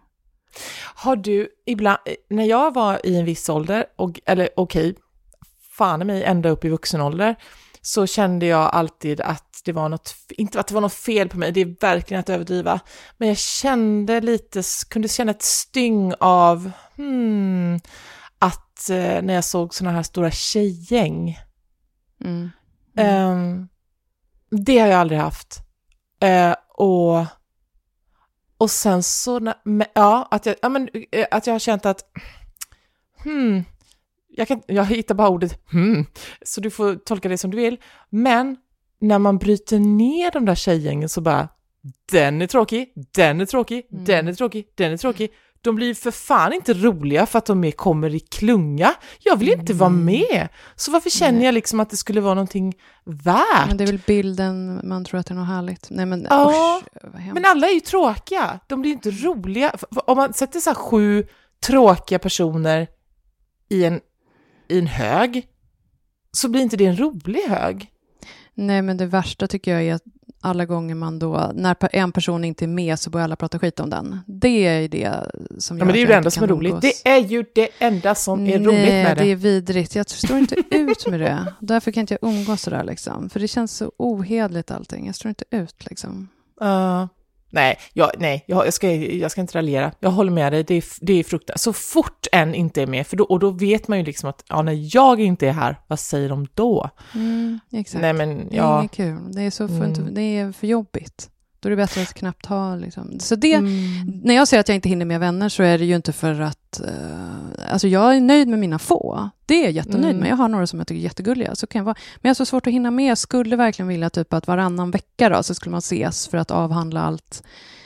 [SPEAKER 2] Har du ibland, när jag var i en viss ålder, och, eller okej, okay, fan i mig ända upp i vuxen ålder, så kände jag alltid att det var något, inte att det var något fel på mig, det är verkligen att överdriva, men jag kände lite, kunde känna ett styng av hmm, att eh, när jag såg såna här stora tjejgäng. Mm. Mm. Um, det har jag aldrig haft. Uh, och och sen så ja, att jag, ja, men, att jag har känt att hmm, jag, kan, jag hittar bara ordet hmm, så du får tolka det som du vill. Men när man bryter ner de där tjejgängen så bara, den är tråkig, den är tråkig, mm. den är tråkig, den är tråkig. De blir för fan inte roliga för att de är, kommer i klunga. Jag vill inte mm. vara med. Så varför känner Nej. jag liksom att det skulle vara någonting värt?
[SPEAKER 3] Men det är väl bilden, man tror att det är något härligt. Nej, men,
[SPEAKER 2] ja, usch, men alla är ju tråkiga. De blir inte roliga. Om man sätter så här sju tråkiga personer i en, i en hög, så blir inte det en rolig hög.
[SPEAKER 3] Nej, men det värsta tycker jag är att alla gånger man då, när en person inte är med så börjar alla prata skit om den. Det är det som jag
[SPEAKER 2] ja, men det är ju det enda som är roligt. Umgås. Det är ju det enda som är
[SPEAKER 3] Nej,
[SPEAKER 2] roligt med det.
[SPEAKER 3] det är vidrigt. Jag står inte ut med det. Därför kan inte jag umgås sådär liksom. För det känns så ohedligt allting. Jag står inte ut liksom.
[SPEAKER 2] Uh, nej, jag, nej jag, jag, ska, jag ska inte raljera. Jag håller med dig. Det är, det är fruktansvärt. Så fort en inte är med, för då, och då vet man ju liksom att ja, när jag inte är här, vad säger de då?
[SPEAKER 3] Mm, exakt.
[SPEAKER 2] Nej, men,
[SPEAKER 3] det
[SPEAKER 2] ja.
[SPEAKER 3] är inget kul. Det är, så för, mm. det är för jobbigt. Då är det bättre att knappt ha liksom. Så det, mm. när jag säger att jag inte hinner med vänner så är det ju inte för att uh, alltså jag är nöjd med mina få. Det är jag jättenöjd mm. med. Jag har några som jag tycker är jättegulliga. Så kan jag vara. Men jag har så svårt att hinna med. Jag skulle verkligen vilja typ att varannan vecka då, så skulle man ses för att avhandla allt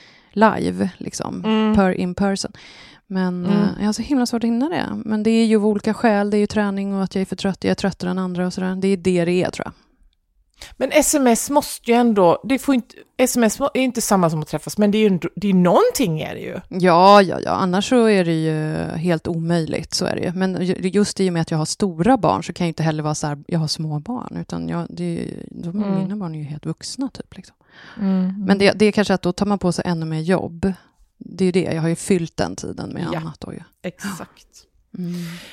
[SPEAKER 3] live liksom, mm. per in person. Men mm. uh, jag har så himla svårt att hinna det. Men det är ju av olika skäl. Det är ju träning och att jag är för trött. Jag är tröttare än andra och sådär. Det är det det är, tror jag.
[SPEAKER 2] Men sms måste ju ändå, det får inte, sms är inte samma som att träffas, men det är ju det är någonting är det ju.
[SPEAKER 3] Ja, ja, ja, annars så är det ju helt omöjligt, så är det ju. Men just i och med att jag har stora barn så kan jag inte heller vara så här, jag har små barn, utan jag, det, de, mm. mina barn är ju helt vuxna typ liksom. Mm. Men det, det är kanske att då tar man på sig ännu mer jobb. Det är ju det, jag har ju fyllt den tiden med ja, annat då ju.
[SPEAKER 2] Exakt. Mm.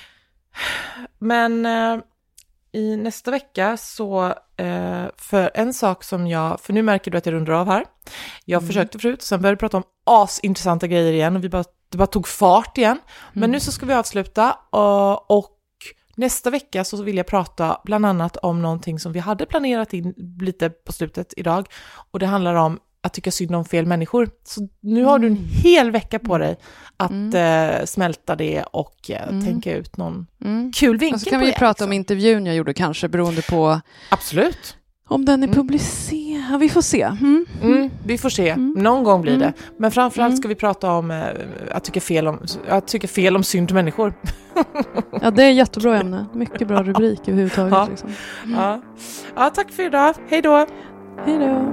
[SPEAKER 2] Men äh, i nästa vecka så, eh, för en sak som jag, för nu märker du att jag rundar av här. Jag mm. försökte förut, sen började vi prata om asintressanta grejer igen och vi bara, det bara tog fart igen. Men mm. nu så ska vi avsluta och, och nästa vecka så vill jag prata bland annat om någonting som vi hade planerat in lite på slutet idag. Och det handlar om att tycka synd om fel människor. Så nu har du en hel vecka på dig att mm. eh, smälta det och eh, mm. tänka ut någon mm. kul vinkel.
[SPEAKER 3] Och så kan
[SPEAKER 2] på
[SPEAKER 3] vi
[SPEAKER 2] det,
[SPEAKER 3] prata
[SPEAKER 2] liksom.
[SPEAKER 3] om intervjun jag gjorde kanske, beroende på...
[SPEAKER 2] Absolut.
[SPEAKER 3] Om den är
[SPEAKER 2] mm.
[SPEAKER 3] publicerad. Vi får se. Mm.
[SPEAKER 2] Mm, vi får se. Mm. Någon gång blir
[SPEAKER 3] mm.
[SPEAKER 2] det. Men framförallt
[SPEAKER 3] mm.
[SPEAKER 2] ska vi prata om eh, att tycka fel om, att tycka fel om synd människor.
[SPEAKER 3] Ja, det är ett jättebra ämne. Mycket bra rubrik överhuvudtaget.
[SPEAKER 2] Ja.
[SPEAKER 3] Liksom.
[SPEAKER 2] Mm. Ja. Ja, tack för idag. Hej då.
[SPEAKER 3] Hej då.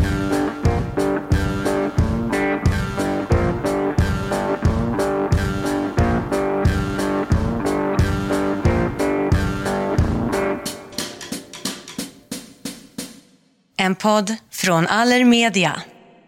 [SPEAKER 5] En podd från Allermedia.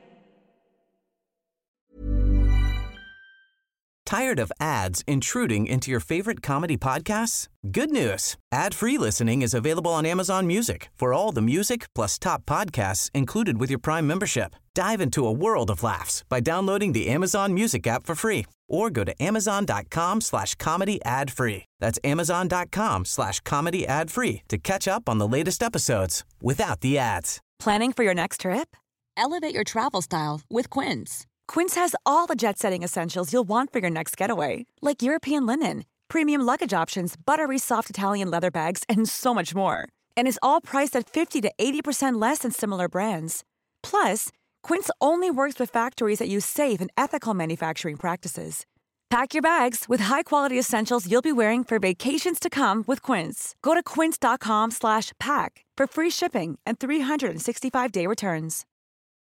[SPEAKER 1] Tired of ads intruding into your favorite comedy podcasts? Good news. Ad-free listening is available on Amazon Music for all the music plus top podcasts included with your Prime membership. Dive into a world of laughs by downloading the Amazon Music app for free or go to amazon.com slash comedy ad free. That's amazon.com slash comedy ad free to catch up on the latest episodes without the ads.
[SPEAKER 6] Planning for your next trip? Elevate your travel style with Quince. Quince has all the jet-setting essentials you'll want for your next getaway, like European linen, premium luggage options, buttery soft Italian leather bags, and so much more. And is all priced at fifty to eighty percent less than similar brands. Plus, Quince only works with factories that use safe and ethical manufacturing practices. Pack your bags with high-quality essentials you'll be wearing for vacations to come with Quince. Go to quince.com slash pack for free shipping and three sixty-five day returns.